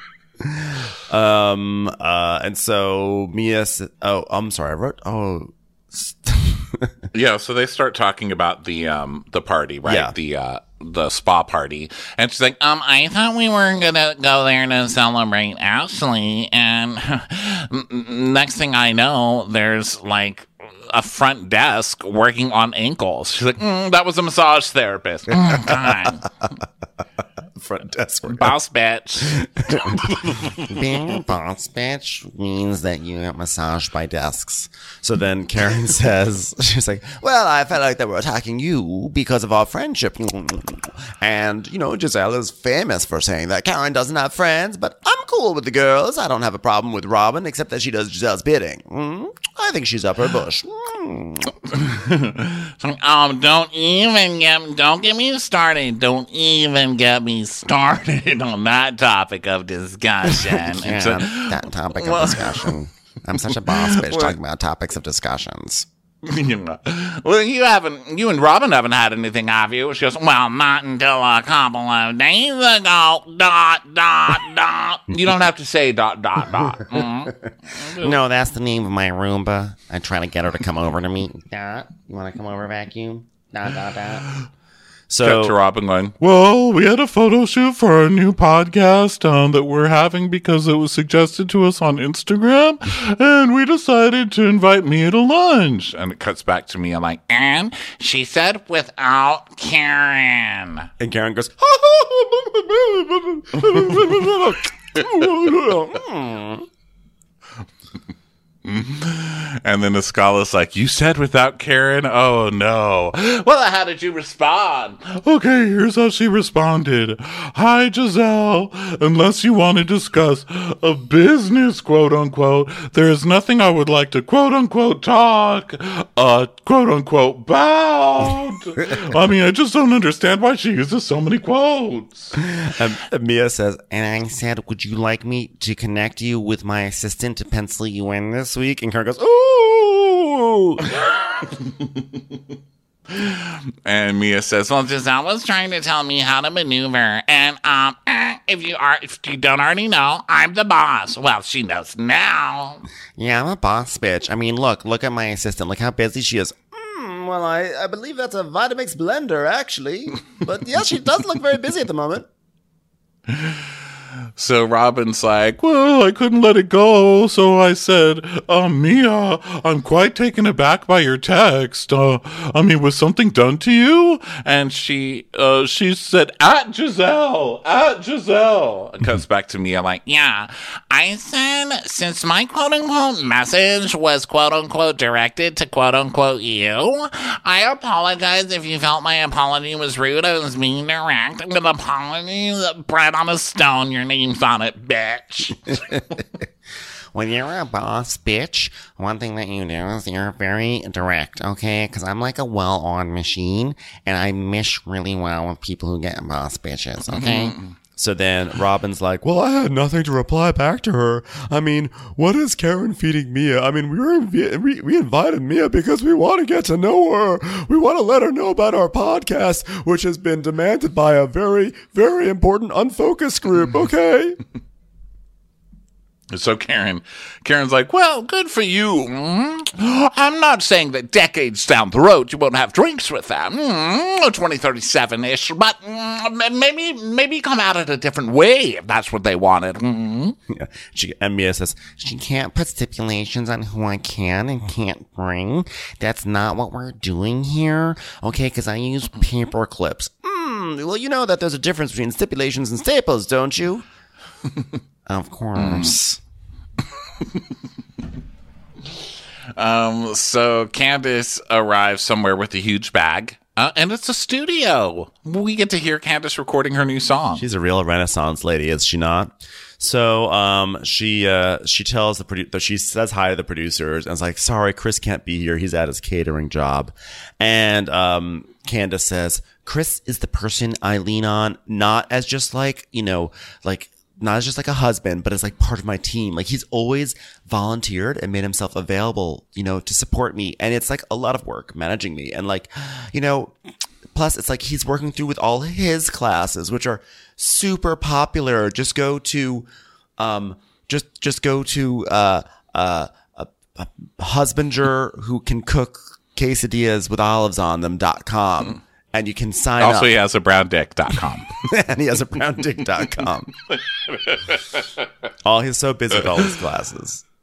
Um. Uh. And so Mia. s- Oh, I'm sorry. I wrote. Oh. yeah. So they start talking about the um the party, right? Yeah. The uh the spa party, and she's like, Um, I thought we were gonna go there to celebrate Ashley, and next thing I know, there's like a front desk working on ankles. She's like, mm, that was a massage therapist. Mm, God. front desk worker. Boss bitch. Being a boss bitch means that you get massaged by desks. So then Karen says, she's like, well, I felt like they were attacking you because of our friendship. And, you know, Giselle is famous for saying that Karen doesn't have friends, but I'm cool with the girls. I don't have a problem with Robin, except that she does Giselle's bidding. Mm? I think she's up her bush. Mm. Um, don't even get, don't get me started. Don't even get me started on that topic of discussion. Yeah, So- that topic of well- discussion. I'm such a boss bitch talking about topics of discussions. Well, you haven't, you and Robin haven't had anything, have you? She goes, well, not until a couple of days ago. Dot, dot, dot. You don't have to say dot, dot, dot. Mm. No, that's the name of my Roomba. I try to get her to come over to me. Dot, you want to come over, vacuum? Dot, dot, dot. So, Cut to Robin going, well, we had a photo shoot for our new podcast um, that we're having because it was suggested to us on Instagram, and we decided to invite Mia to lunch. And it cuts back to me. I'm like, And she said without Karen. and Karen goes, and then Escala's like, you said without Karen? Oh, no. Well, how did you respond? Okay, here's how she responded. Hi, Giselle. Unless you want to discuss a business, quote unquote, there is nothing I would like to quote unquote talk, uh, quote unquote about. I mean, I just don't understand why she uses so many quotes. and, and Mia says, and I said, would you like me to connect you with my assistant to pencil you in this week? And Karen goes, ooh. And Mia says, well, Well, Giselle was trying to tell me how to maneuver, and um, eh, if you are, if you don't already know, I'm the boss. Well, she knows now. Yeah, I'm a boss bitch. I mean, look, look at my assistant. Look how busy she is. Mm, well, I, I believe that's a Vitamix blender, actually. But yeah, she does look very busy at the moment. so Robin's like, well, I couldn't let it go. So I said, uh, Mia, I'm quite taken aback by your text. Uh, I mean, was something done to you? And she, uh, she said, at Giselle, at Giselle. It comes back to me. I'm like, Yeah, I said since my quote unquote message was quote unquote directed to quote unquote you, I apologize if you felt my apology was rude. I was being direct. An apology, bread on a stone. Your name's on it, bitch. When you're a boss bitch, one thing that you do is you're very direct, okay? Because I'm like a well-oiled machine, and I mesh really well with people who get boss bitches, okay? So then Robin's like, well, I had nothing to reply back to her. I mean, what is Karen feeding Mia? I mean, we were invi- we, we invited Mia because we want to get to know her. We want to let her know about our podcast, which has been demanded by a very, very important unfocused group, okay? so Karen, Karen's like, well, good for you. Mm, I'm not saying that decades down the road you won't have drinks with them, mm, twenty thirty-seven-ish, but mm, maybe maybe come at it a different way if that's what they wanted. Mm. Yeah. She, and Mia says, she can't put stipulations on who I can and can't bring. That's not what we're doing here. Okay, because I use paper clips. Mm, well, you know that there's a difference between stipulations and staples, don't you? Of course. Um, so Candace arrives somewhere with a huge bag. Uh, and it's a studio. We get to hear Candace recording her new song. She's a real Renaissance lady, is she not? So um, she uh, she tells the produ- she says hi to the producers and is like, sorry, Chris can't be here. He's at his catering job. And um, Candace says, Chris is the person I lean on, not as just like, you know, like, not as just like a husband, but as like part of my team. Like he's always volunteered and made himself available, you know, to support me. And it's like a lot of work managing me. And like, you know, plus it's like he's working through with all his classes, which are super popular. Just go to, um, just, just go to, uh, uh, a, a husbander who can cook quesadillas with olives on them dot com. And you can sign also, up. he has a brown dick dot com. And he has a brown dick dot com. Oh, he's so busy with all his classes.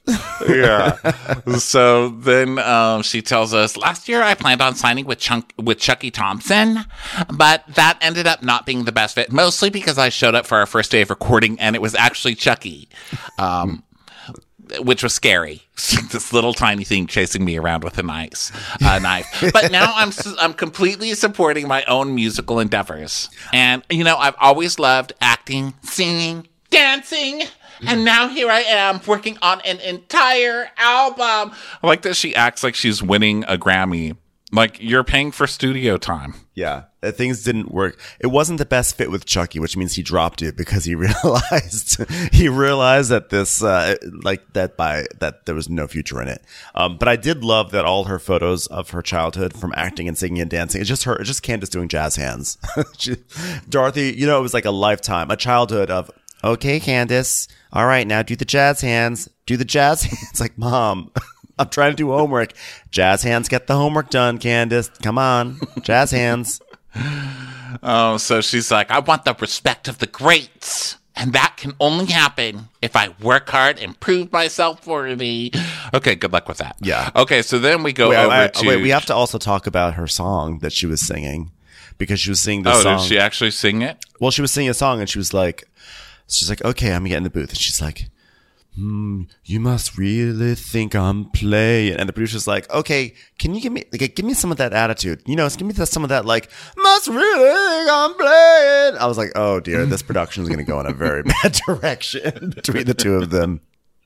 Yeah. So then um, she tells us, last year I planned on signing with Chunk with Chucky Thompson, but that ended up not being the best fit, mostly because I showed up for our first day of recording and it was actually Chucky, um, which was scary. This little tiny thing chasing me around with a nice uh, knife. But now I'm I'm completely supporting my own musical endeavors, and you know I've always loved acting, singing, dancing. And now here I am working on an entire album. I like that she acts like she's winning a Grammy. Like, you're paying for studio time. Yeah, uh, things didn't work. It wasn't the best fit with Chucky, which means he dropped it because he realized he realized that this uh, like that by that there was no future in it. Um, but I did love that all her photos of her childhood, from acting and singing and dancing, it's just her, it's just Candace doing jazz hands. she, Dorothy, you know, it was like a lifetime, a childhood of okay, Candace. All right, now do the jazz hands. Do the jazz hands. Like, Mom, I'm trying to do homework. Jazz hands, get the homework done, Candace. Come on. Jazz hands. Oh, so she's like, I want the respect of the greats. And that can only happen if I work hard and prove myself worthy. Okay, good luck with that. Yeah. Okay, so then we go Wait, over I, I, to... wait, we have to also talk about her song that she was singing, because she was singing the Oh, song. did she actually sing it? Well, she was singing a song and she was like, she's like, okay, I'm gonna get in the booth. And she's like, hmm, you must really think I'm playing. And the producer's like, okay, can you give me, like, give me some of that attitude? You know, give me some of that, like, must really think I'm playing. I was like, oh dear, this production is gonna go in a very bad direction between the two of them.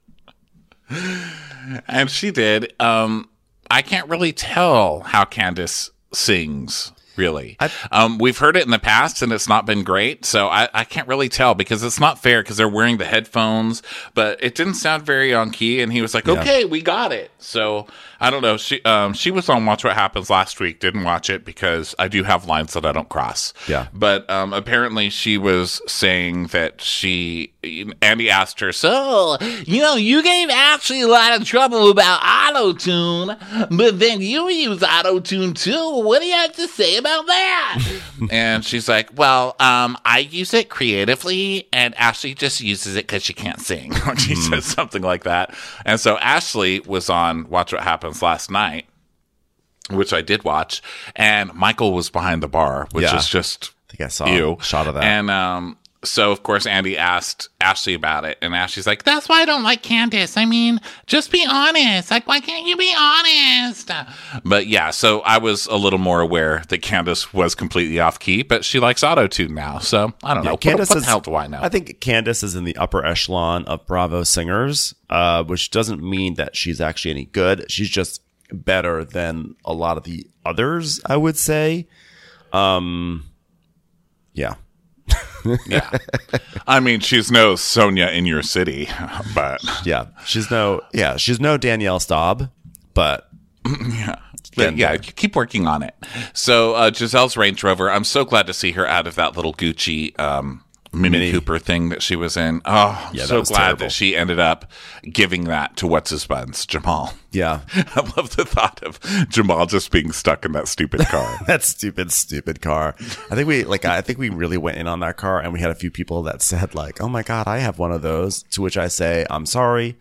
And she did. Um, I can't really tell how Candace sings. Really. I- Um, we've heard it in the past and it's not been great. So I, I can't really tell because it's not fair because they're wearing the headphones, but it didn't sound very on key. And he was like, Yeah. okay, we got it. So I don't know. She, um, she was on Watch What Happens last week. Didn't watch it because I do have lines that I don't cross. Yeah. But, um, apparently she was saying that she, Andy asked her, so, you know, you gave Ashley a lot of trouble about auto-tune, but then you use auto-tune too. What do you have to say about that? And she's like, well, um, I use it creatively, and Ashley just uses it because she can't sing. She says something like that. And so Ashley was on Watch What Happens last night, which I did watch, and Michael was behind the bar, which Yeah. is just I think I saw ew. a shot of that. And um, so, of course, Andy asked Ashley about it, and Ashley's like, that's why I don't like Candace. I mean, just be honest. Like, why can't you be honest? But yeah, so I was a little more aware that Candace was completely off key, but she likes auto-tune now. So I don't know. Candace what, what is- the hell do I know? I think Candace is in the upper echelon of Bravo singers, uh, which doesn't mean that she's actually any good. She's just better than a lot of the others, I would say. Um, yeah. Yeah. I mean, she's no Sonia in your city, but Yeah. She's no, yeah, she's no Danielle Staub, but yeah. But yeah, keep working on it. So uh, Giselle's Range Rover, I'm so glad to see her out of that little Gucci um, Mini, Mini. Cooper thing that she was in. Oh, I'm Yeah, that so was glad terrible. that she ended up giving that to what's his buns, Jamal. yeah. I love the thought of Jamal just being stuck in that stupid car. That stupid, stupid car. I think we like. I think we really went in on that car, and we had a few people that said like, "Oh my god, I have one of those." To which I say, "I'm sorry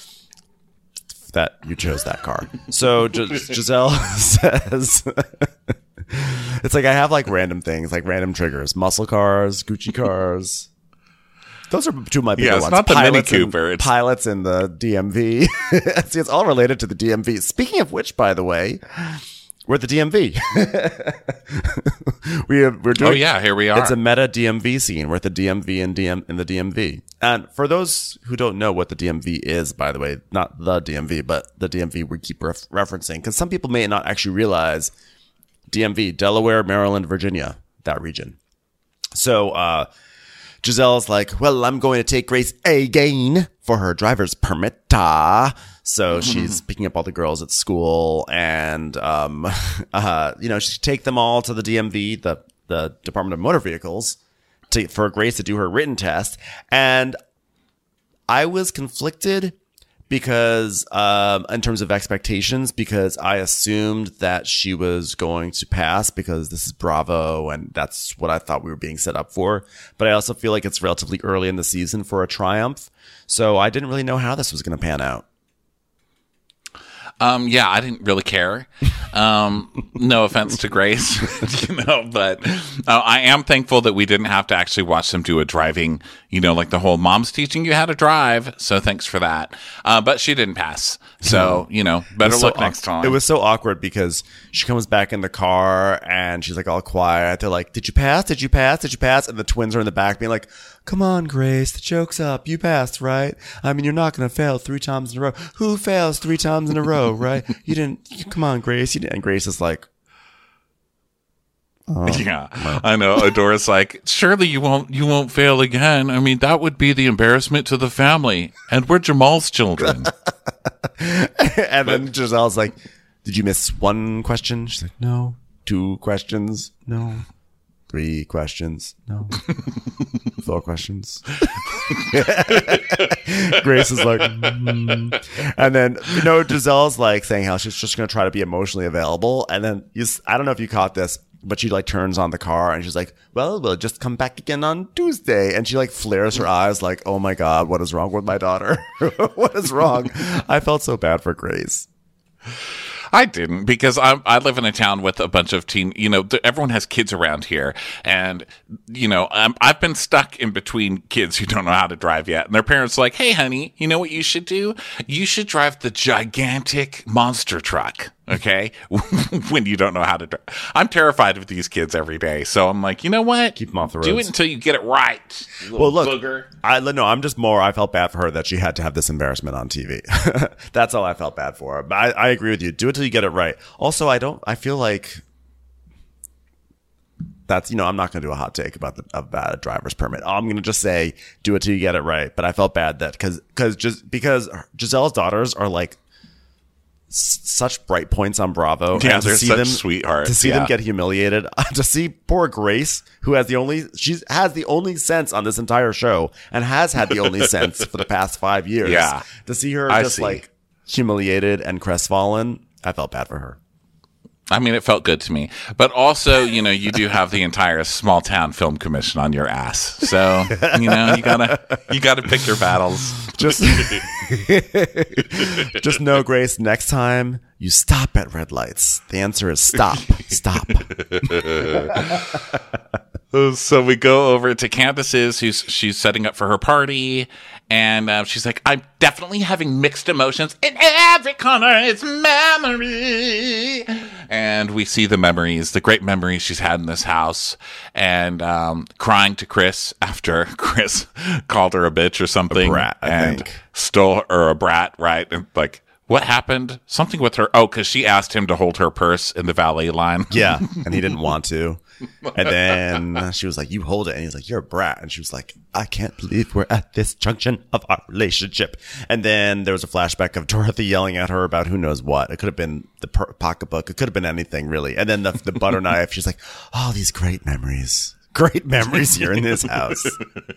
that you chose that car." So Gis- Giselle says, "It's like I have like random things, like random triggers: muscle cars, Gucci cars." Those are two of my bigger Yeah, it's ones. not the Mini Pilots and- Cooper, it's- pilots in the D M V. See, it's all related to the D M V. Speaking of which, by the way, we're at the D M V. we are, we're doing. Oh, yeah, here we are. It's a meta D M V scene. We're at the D M V and D M in the D M V. And for those who don't know what the D M V is, by the way, not the D M V, but the D M V we keep ref- referencing, because some people may not actually realize D M V, Delaware, Maryland, Virginia, that region. So, uh, Giselle's like, well, I'm going to take Grace again for her driver's permit. Ah. So she's picking up all the girls at school, and, um, uh, you know, she take them all to the D M V, the, the Department of Motor Vehicles, to, for Grace to do her written test. And I was conflicted because, um, in terms of expectations, because I assumed that she was going to pass because this is Bravo and that's what I thought we were being set up for. But I also feel like it's relatively early in the season for a triumph. So I didn't really know how this was going to pan out. Um, yeah, I didn't really care. Um, no offense to Grace, you know, but uh, I am thankful that we didn't have to actually watch them do a driving, you know, like the whole mom's teaching you how to drive. So thanks for that. Uh, but she didn't pass. So, you know, It better was so luck next awk- time. It was so awkward because she comes back in the car and she's like all quiet. They're like, did you pass? Did you pass? Did you pass? And the twins are in the back being like, come on, Grace, the joke's up. You passed, right? I mean, you're not going to fail three times in a row. Who fails three times in a row, right? You didn't. Come on, Grace. You didn't. And Grace is like, yeah, I know. Adora's like, surely you won't, you won't fail again. I mean, that would be the embarrassment to the family, and we're Jamal's children. and then Giselle's like, did you miss one question? She's like, no. Two questions? No. Three questions? No. Four questions? Grace is like, mm. And then, you know, Giselle's like saying how she's just going to try to be emotionally available. And then, you, s- I don't know if you caught this, but she like turns on the car and she's like, well, we'll just come back again on Tuesday. And she like flares her eyes like, oh my God, what is wrong with my daughter? What is wrong? I felt so bad for Grace. I didn't, because I I live in a town with a bunch of teen, you know, th- everyone has kids around here. And, you know, I'm, I've been stuck in between kids who don't know how to drive yet. And their parents are like, hey, honey, you know what you should do? You should drive the gigantic monster truck. Okay. When you don't know how to drive. I'm terrified of these kids every day. So I'm like, you know what? Keep them off the Do roads. it until you get it right. you Well, little look, booger. I no, I'm just more. I felt bad for her that she had to have this embarrassment on T V. That's all I felt bad for her. But I, I agree with you. Do it till you get it right. Also, I don't. I feel like that's you know I'm not going to do a hot take about the about a driver's permit. I'm going to just say do it till you get it right. But I felt bad that because because just because Giselle's daughters are like s- such bright points on Bravo. Yeah, and to they're see such them, sweethearts, To see yeah. them get humiliated, to see poor Grace, who has the only she has the only sense on this entire show and has had the only sense for the past five years. Yeah. To see her I just see. like humiliated and crestfallen, I felt bad for her. I mean, it felt good to me. But also, you know, you do have the entire small town film commission on your ass. So, you know, you gotta you gotta pick your battles. Just, just know, Grace, next time you stop at red lights, the answer is stop, stop. So we go over to Candace's, who's she's setting up for her party, and uh, she's like, "I'm definitely having mixed emotions. In every corner is memory." And we see the memories, the great memories she's had in this house, and um, crying to Chris after Chris called her a bitch or something, A brat, I and think. stole or a brat, right? And like, what happened? Something with her. Oh, because she asked him to hold her purse in the valet line. Yeah, and he didn't want to. And then she was like, you hold it. And he's like, you're a brat. And she was like, I can't believe we're at this junction of our relationship. And then there was a flashback of Dorothy yelling at her about who knows what. It could have been the per- pocketbook. It could have been anything, really. And then the, the butter knife. She's like, oh, these great memories. Great memories here in this house.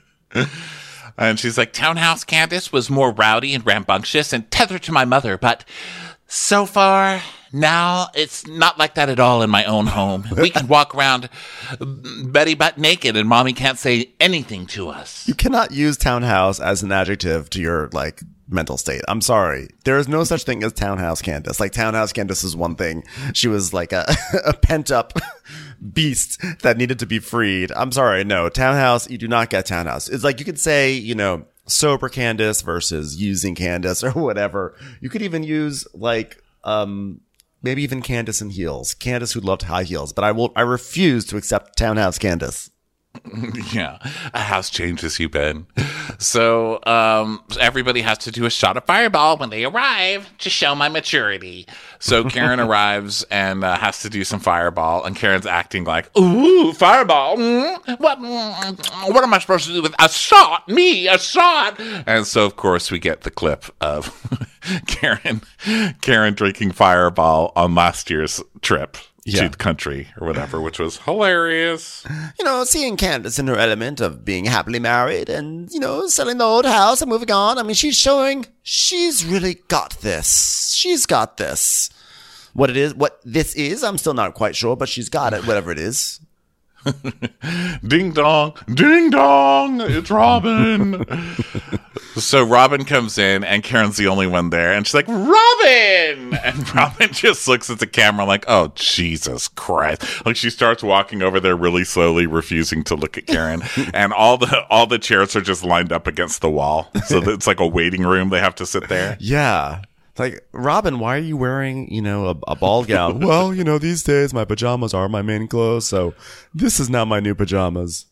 And she's like, Townhouse Candace was more rowdy and rambunctious and tethered to my mother, but so far, now it's not like that at all in my own home. We can walk around Betty butt naked and mommy can't say anything to us. You cannot use townhouse as an adjective to your, like, mental state. I'm sorry. There is no such thing as Townhouse Candace. Like, Townhouse Candace is one thing. She was like a, a pent up beast that needed to be freed. I'm sorry. No, Townhouse, you do not get Townhouse. It's like you could say, you know, sober Candace versus using Candace or whatever. You could even use like, um, maybe even Candace in heels. Candace who loved high heels, but I will, I refuse to accept Townhouse Candace. Yeah, a house changes you, Ben. So um, everybody has to do a shot of Fireball when they arrive to show my maturity. So Karen arrives and uh, has to do some Fireball, and Karen's acting like, ooh, Fireball? Mm, what, mm, what am I supposed to do with a shot? Me, a shot? And so, of course, we get the clip of Karen, Karen drinking Fireball on last year's trip. Yeah. To the country or whatever, which was hilarious. You know, seeing Candace in her element of being happily married and, you know, selling the old house and moving on. I mean, she's showing she's really got this. She's got this. What it is, what this is, I'm still not quite sure, but she's got it, whatever it is. Ding dong, ding dong, it's Robin. So Robin comes in, and Karen's the only one there, and she's like, Robin! And Robin just looks at the camera like, oh, Jesus Christ. Like, she starts walking over there really slowly, refusing to look at Karen, and all the all the chairs are just lined up against the wall. So it's like a waiting room. They have to sit there. Yeah. It's like, Robin, why are you wearing, you know, a, a ball gown? Well, you know, these days my pajamas are my main clothes, so this is now my new pajamas.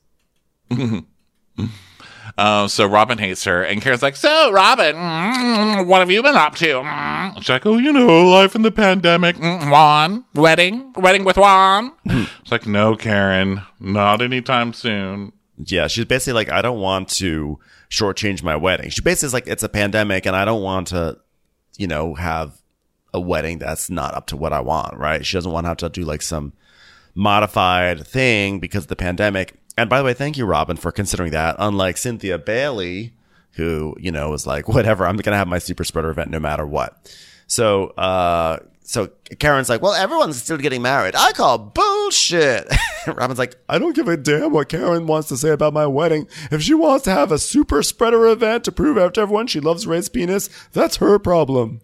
Uh, so Robin hates her, and Karen's like, so Robin, mm, what have you been up to? Mm. She's like, oh, you know, life in the pandemic. Mm, Juan, wedding, wedding with Juan. It's like, no, Karen, not anytime soon. Yeah, she's basically like, I don't want to shortchange my wedding. She basically is like, it's a pandemic, and I don't want to, you know, have a wedding that's not up to what I want, right? She doesn't want to have to do like some modified thing because of the pandemic. And by the way, thank you, Robin, for considering that. Unlike Cynthia Bailey, who, you know, was like, whatever, I'm going to have my super spreader event no matter what. So, uh, so Karen's like, well, everyone's still getting married. I call bullshit. Robin's like, I don't give a damn what Karen wants to say about my wedding. If she wants to have a super spreader event to prove out to everyone she loves Ray's penis, that's her problem.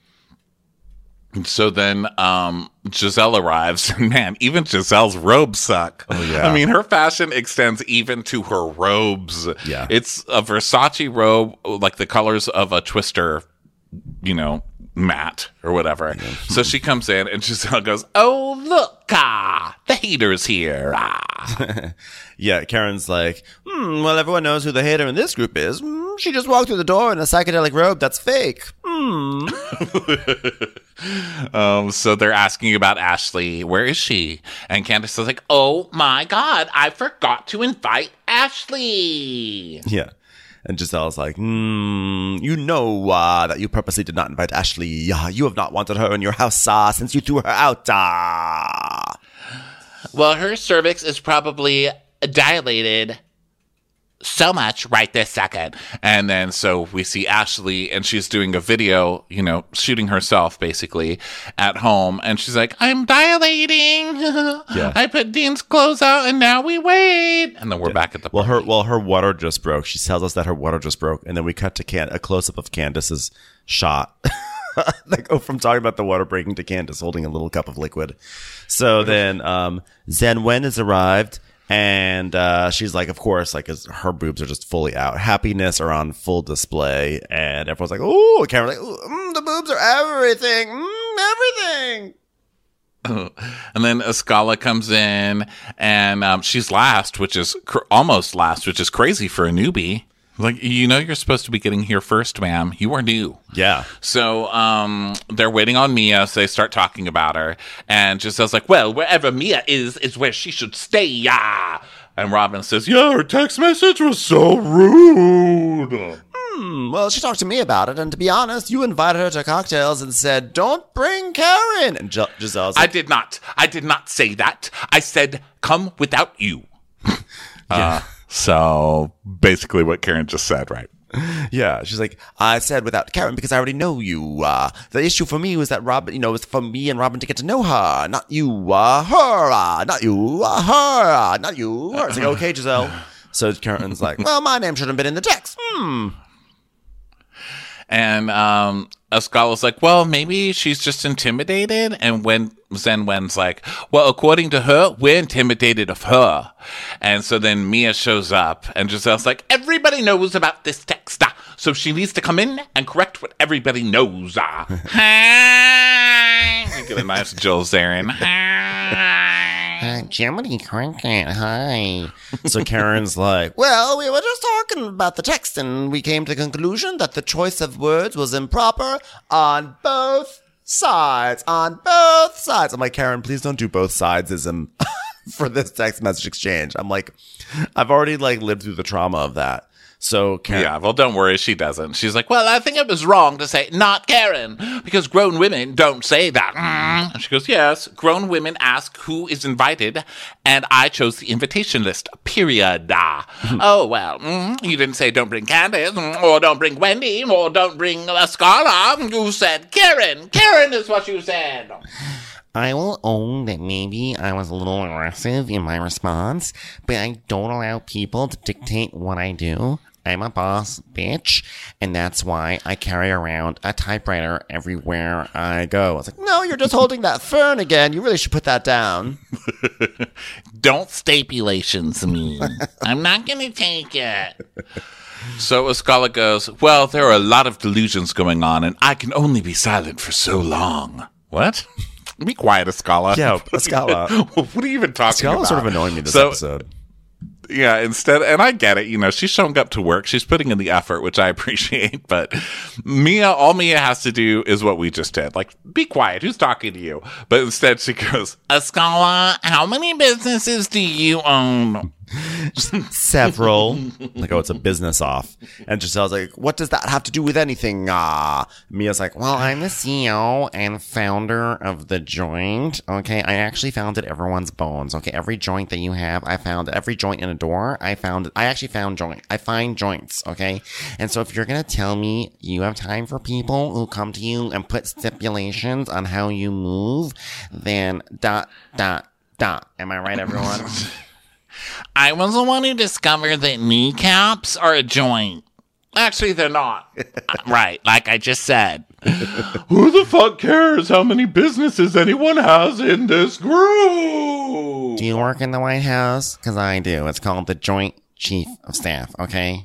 So then um, Giselle arrives. Man, even Giselle's robes suck. Oh, yeah. I mean, her fashion extends even to her robes. Yeah. It's a Versace robe, like the colors of a Twister, you know, mat or whatever. Yeah. So she comes in and Giselle goes, oh, look, ah, the hater's here. Ah. Yeah, Karen's like, hmm, well, everyone knows who the hater in this group is. Hmm, she just walked through the door in a psychedelic robe that's fake. Hmm. um, so they're asking about Ashley. Where is she? And Candace is like, oh my God, I forgot to invite Ashley. Yeah. And Giselle's like, hmm, you know uh, that you purposely did not invite Ashley. Uh, you have not wanted her in your house uh, since you threw her out. Uh. Well, her cervix is probably dilated so much right this second. And then so we see Ashley, and she's doing a video, you know, shooting herself basically at home. And she's like, I'm dilating. Yeah. I put Dean's clothes out and now we wait. And then we're Yeah. back at the Well, her party. well, her water just broke. She tells us that her water just broke. And then we cut to Can- a close-up of Candace's shot. Like, oh, from talking about the water breaking to Candace holding a little cup of liquid. So then um, Zen Wen has arrived. And uh, she's like, of course, like his, her boobs are just fully out. Happiness are on full display. And everyone's like, oh, Karen's like, mm, the boobs are everything. Mm, everything. And then Escala comes in, and um, she's last, which is cr- almost last, which is crazy for a newbie. Like, you know, you're supposed to be getting here first, ma'am. You are new. Yeah. So um, they're waiting on Mia, so they start talking about her. And Giselle's like, well, wherever Mia is, is where she should stay, yeah. And Robin says, yeah, her text message was so rude. Hmm, well, she talked to me about it. And to be honest, you invited her to cocktails and said, don't bring Karen. And G- Giselle's I like, did not. I did not say that. I said, come without you. uh, so basically what Karen just said, right? yeah. She's like, I said without Karen because I already know you. Uh, the issue for me was that Robin, you know, was for me and Robin to get to know her, not you, uh, her, uh, not you, uh, her, uh, not you. Her. It's like, okay, Giselle. So Karen's like, well, my name shouldn't have been in the text. Hmm. And um, Escala's like, well, maybe she's just intimidated. And when Zen Wen's like, well, according to her, we're intimidated of her. And so then Mia shows up, and Giselle's like, everybody knows about this text, uh, so she needs to come in and correct what everybody knows. Uh. Hi. We get a nice Jill Zarin. Hi. Jiminy Cricket, hi. So Karen's like, well, we were just talking about the text and we came to the conclusion that the choice of words was improper on both sides. On both sides. I'm like, Karen, please don't do both sidesism for this text message exchange. I'm like, I've already like lived through the trauma of that. So Karen, Yeah, well, don't worry, she doesn't. She's like, well, I think it was wrong to say not Karen, because grown women don't say that. Mm. And she goes, yes, grown women ask who is invited, and I chose the invitation list, period. Oh, well, mm, you didn't say don't bring Candace, mm, or don't bring Wendy, or don't bring Escala. You said Karen. Karen is what you said. I will own that maybe I was a little aggressive in my response, but I don't allow people to dictate what I do. I'm a boss bitch, and that's why I carry around a typewriter everywhere I go. I was like, no, you're just holding that fern again. You really should put that down. Don't stapulations me. I'm not going to take it. So Escala goes, well, there are a lot of delusions going on, and I can only be silent for so long. What? Be quiet, Escala. Yeah, Escala. What are you even talking about? Escala's sort of annoying me this So- episode. Yeah, instead, and I get it, you know, she's showing up to work. She's putting in the effort, which I appreciate. But Mia, all Mia has to do is what we just did. Like, be quiet. Who's talking to you? But instead she goes, Escala, how many businesses do you own? Several. Like, oh, it's a business off. And Giselle's like, what does that have to do with anything? Ah. Mia's like, well, I'm the C E O and founder of The Joint. Okay, I actually founded everyone's bones. Okay, every joint that you have, I found every joint in a door. I found, I actually found joint. I find joints. Okay, and so if you're gonna tell me you have time for people who come to you and put stipulations on how you move, then dot dot dot. Am I right, everyone? I was the one who discovered that kneecaps are a joint. Actually, they're not. Right, like I just said. who the fuck cares how many businesses anyone has in this group? Do you work in the White House? Because I do. It's called the Joint Chief of Staff, okay?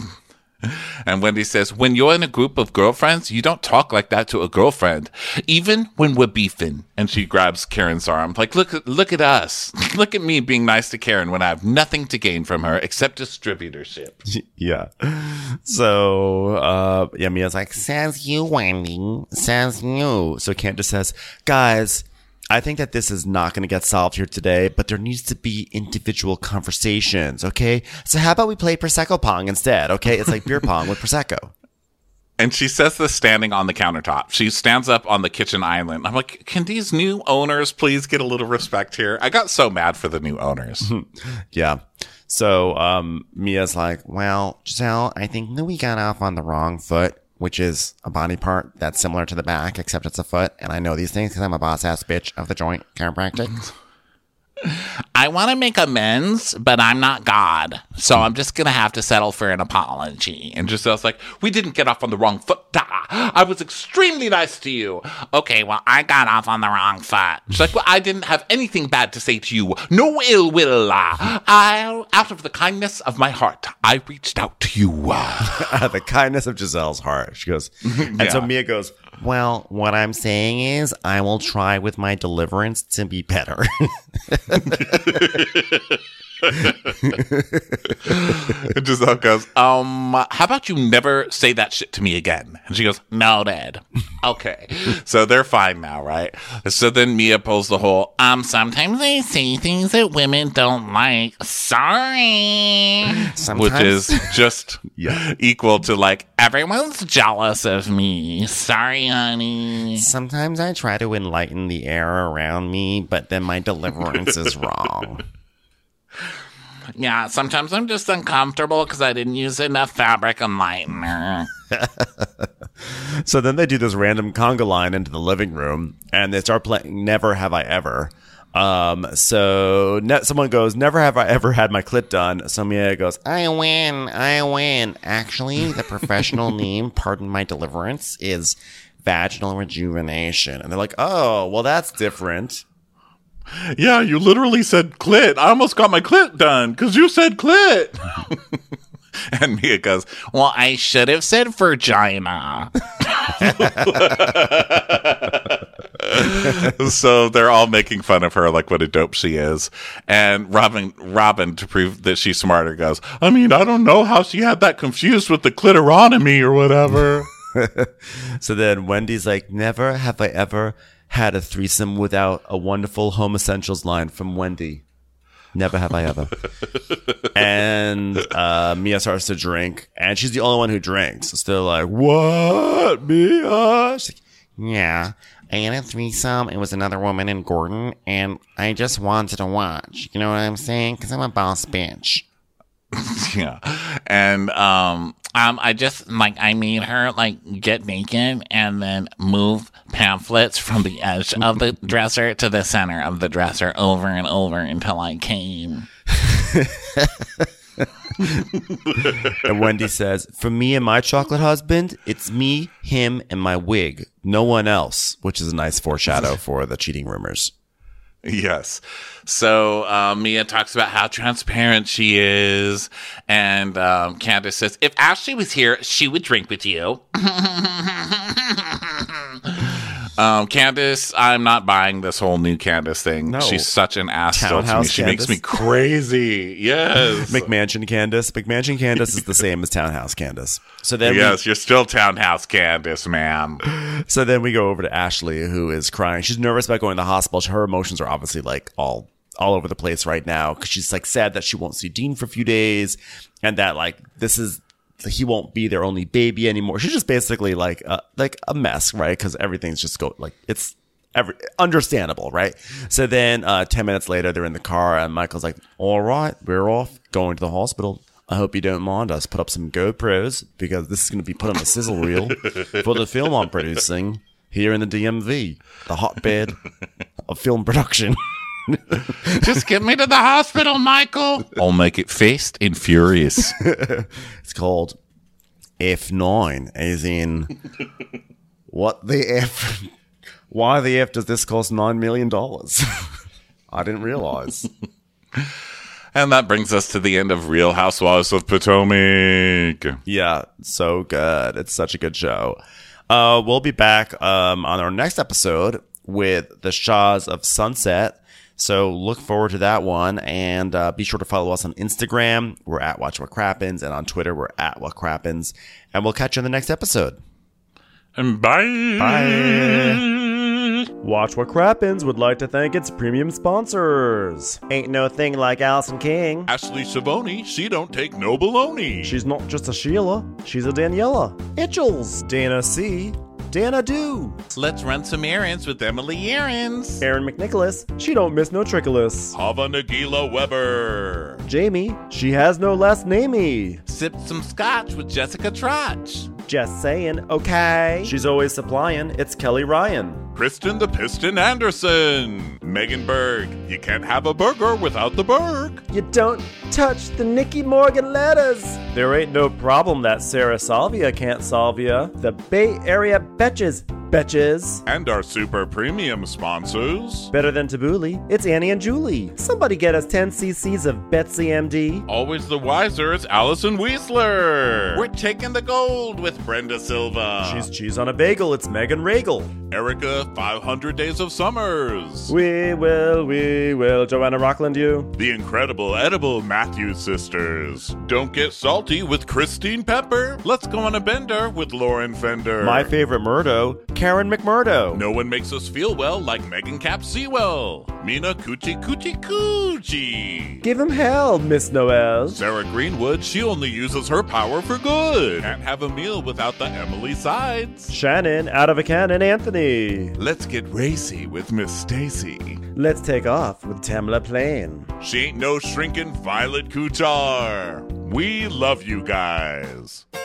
And Wendy says, when you're in a group of girlfriends, you don't talk like that to a girlfriend, even when we're beefing. And she grabs Karen's arm, like, look, at- look at us. Look at me being nice to Karen when I have nothing to gain from her except distributorship. Yeah. So, uh, yeah, Mia's like, says you, Wendy. Says you. So Kent just says, guys, I think that this is not going to get solved here today, but there needs to be individual conversations, okay? So how about we play Prosecco Pong instead, okay? It's like beer pong with Prosecco. And she says this standing on the countertop. She stands up on the kitchen island. I'm like, can these new owners please get a little respect here? I got so mad for the new owners. Yeah. So um, Mia's like, well, Giselle, I think that we got off on the wrong foot, which is a body part that's similar to the back, except it's a foot. And I know these things because I'm a boss-ass bitch of the Joint Chiropractic. I want to make amends, but I'm not God. So I'm just going to have to settle for an apology. And Giselle's like, we didn't get off on the wrong foot. Ah, I was extremely nice to you. Okay, well, I got off on the wrong foot. She's like, well, I didn't have anything bad to say to you. No ill will. ah. I, out of the kindness of my heart, I reached out to you. ah." The kindness of Giselle's heart. She goes, and so Yeah. Mia goes, well, what I'm saying is I will try with my deliverance to be better. And Giselle goes, um, how about you never say that shit to me again? And she goes, Noted. okay. So they're fine now, right? So then Mia pulls the whole, Um, sometimes I say things that women don't like. Sorry. Sometimes, which is just Yeah. equal to like, Everyone's jealous of me. Sorry, honey. sometimes I try to enlighten the air around me, but then my deliverance is wrong. Yeah, sometimes I'm just uncomfortable because I didn't use enough fabric enlightener. So then they do this random conga line into the living room, and they start playing Never Have I Ever. Um, so ne- someone goes, never have I ever had my clit done. So Mia goes, I win, I win. Actually, the professional name, pardon my deliverance, is vaginal rejuvenation. And they're like, oh, well, that's different. yeah, you literally said clit. I almost got my clit done because you said clit. And Mia goes, Well, I should have said vagina. so they're all making fun of her like what a dope she is. And Robin, Robin, to prove that she's smarter, goes, I mean, I don't know how she had that confused with the clitorotomy or whatever. So then Wendy's like, never have I ever had a threesome without a wonderful Home Essentials line from Wendy. Never have I ever. And uh, Mia starts to drink, and she's the only one who drinks. So they're like, what, Mia? She's like, yeah, I had a threesome. It was another woman and Gordon, and I just wanted to watch. You know what I'm saying? Because I'm a boss bitch. yeah. And, um, Um, I just, like, I made her, like, get naked and then move pamphlets from the edge of the dresser to the center of the dresser over and over until I came. And Wendy says, for me and my chocolate husband, it's me, him, and my wig. No one else, which is a nice foreshadow for the cheating rumors. Yes. So um, Mia talks about how transparent she is. And um, Candace says, if Ashley was here, she would drink with you. um, Candace, I'm not buying this whole new Candace thing. No. She's such an ass still to me. Townhouse She makes Candace? me crazy. Yes. McMansion Candace. McMansion Candace is the same as Townhouse Candace. So then Yes, you're still Townhouse Candace, ma'am. we, so then we go over to Ashley, who is crying. She's nervous about going to the hospital. Her emotions are obviously like all all over the place right now because she's like sad that she won't see Dean for a few days, and that like this is he won't be their only baby anymore. She's just basically like a, like a mess, right? Because everything's just go like it's every understandable, right? So then uh, ten minutes later, they're in the car, and Michael's like, "All right, we're off, going to the hospital. I hope you don't mind us. Put up some GoPros because this is going to be put on a sizzle reel for the film I'm producing here in the D M V, the hotbed of film production." Just get me to the hospital, Michael. I'll make it fast and furious. It's called F nine, as in what the F? Why the F does this cost nine million dollars? I didn't realize. And that brings us to the end of Real Housewives of Potomac. Yeah, so good. It's such a good show. Uh, we'll be back um, on our next episode with the Shahs of Sunset. So look forward to that one. And uh, be sure to follow us on Instagram. We're at Watch What Crappens. And on Twitter, we're at What Crappens. And we'll catch you in the next episode. And bye. Bye. Watch What Crappens would like to thank its premium sponsors. Ain't no thing like Allison King. Ashley Savoni, she don't take no baloney. She's not just a Sheila, she's a Daniela. Itchels. Dana C. Dana Do. Let's run some errands with Emily Errands. Aaron McNicholas. She don't miss no trickolas. Hava Nagila Weber. Jamie. She has no last namey. Sipped some scotch with Jessica Trotch. Just saying, okay. She's always supplying. It's Kelly Ryan. Kristen the Piston Anderson. Megan Berg. You can't have a burger without the Berg. You don't touch the Nikki Morgan letters. There ain't no problem that Sarah Salvia can't solve ya. The Bay Area Betches. Betches. And our super premium sponsors. Better than Tabbouleh, it's Annie and Julie. Somebody get us ten cc's of Betsy M D. Always the wiser, it's Allison Weisler. We're taking the gold with Brenda Silva. She's cheese on a bagel, it's Megan Regal. Erica, five hundred Days of Summers. We will, we will. Joanna Rockland, you. The incredible edible Matthews sisters. Don't get salty with Christine Pepper. Let's go on a bender with Lauren Fender. My favorite Murdo, Karen McMurdo. No one makes us feel well like Megan Cap Sewell. Mina Coochie Coochie Coochie. Give him hell, Miss Noel. Sarah Greenwood, she only uses her power for good. Can't have a meal without the Emily sides. Shannon, out of a cannon, Anthony. Let's get racy with Miss Stacy. Let's take off with Tamla Plain. She ain't no shrinking Violet Kuchar. We love you guys.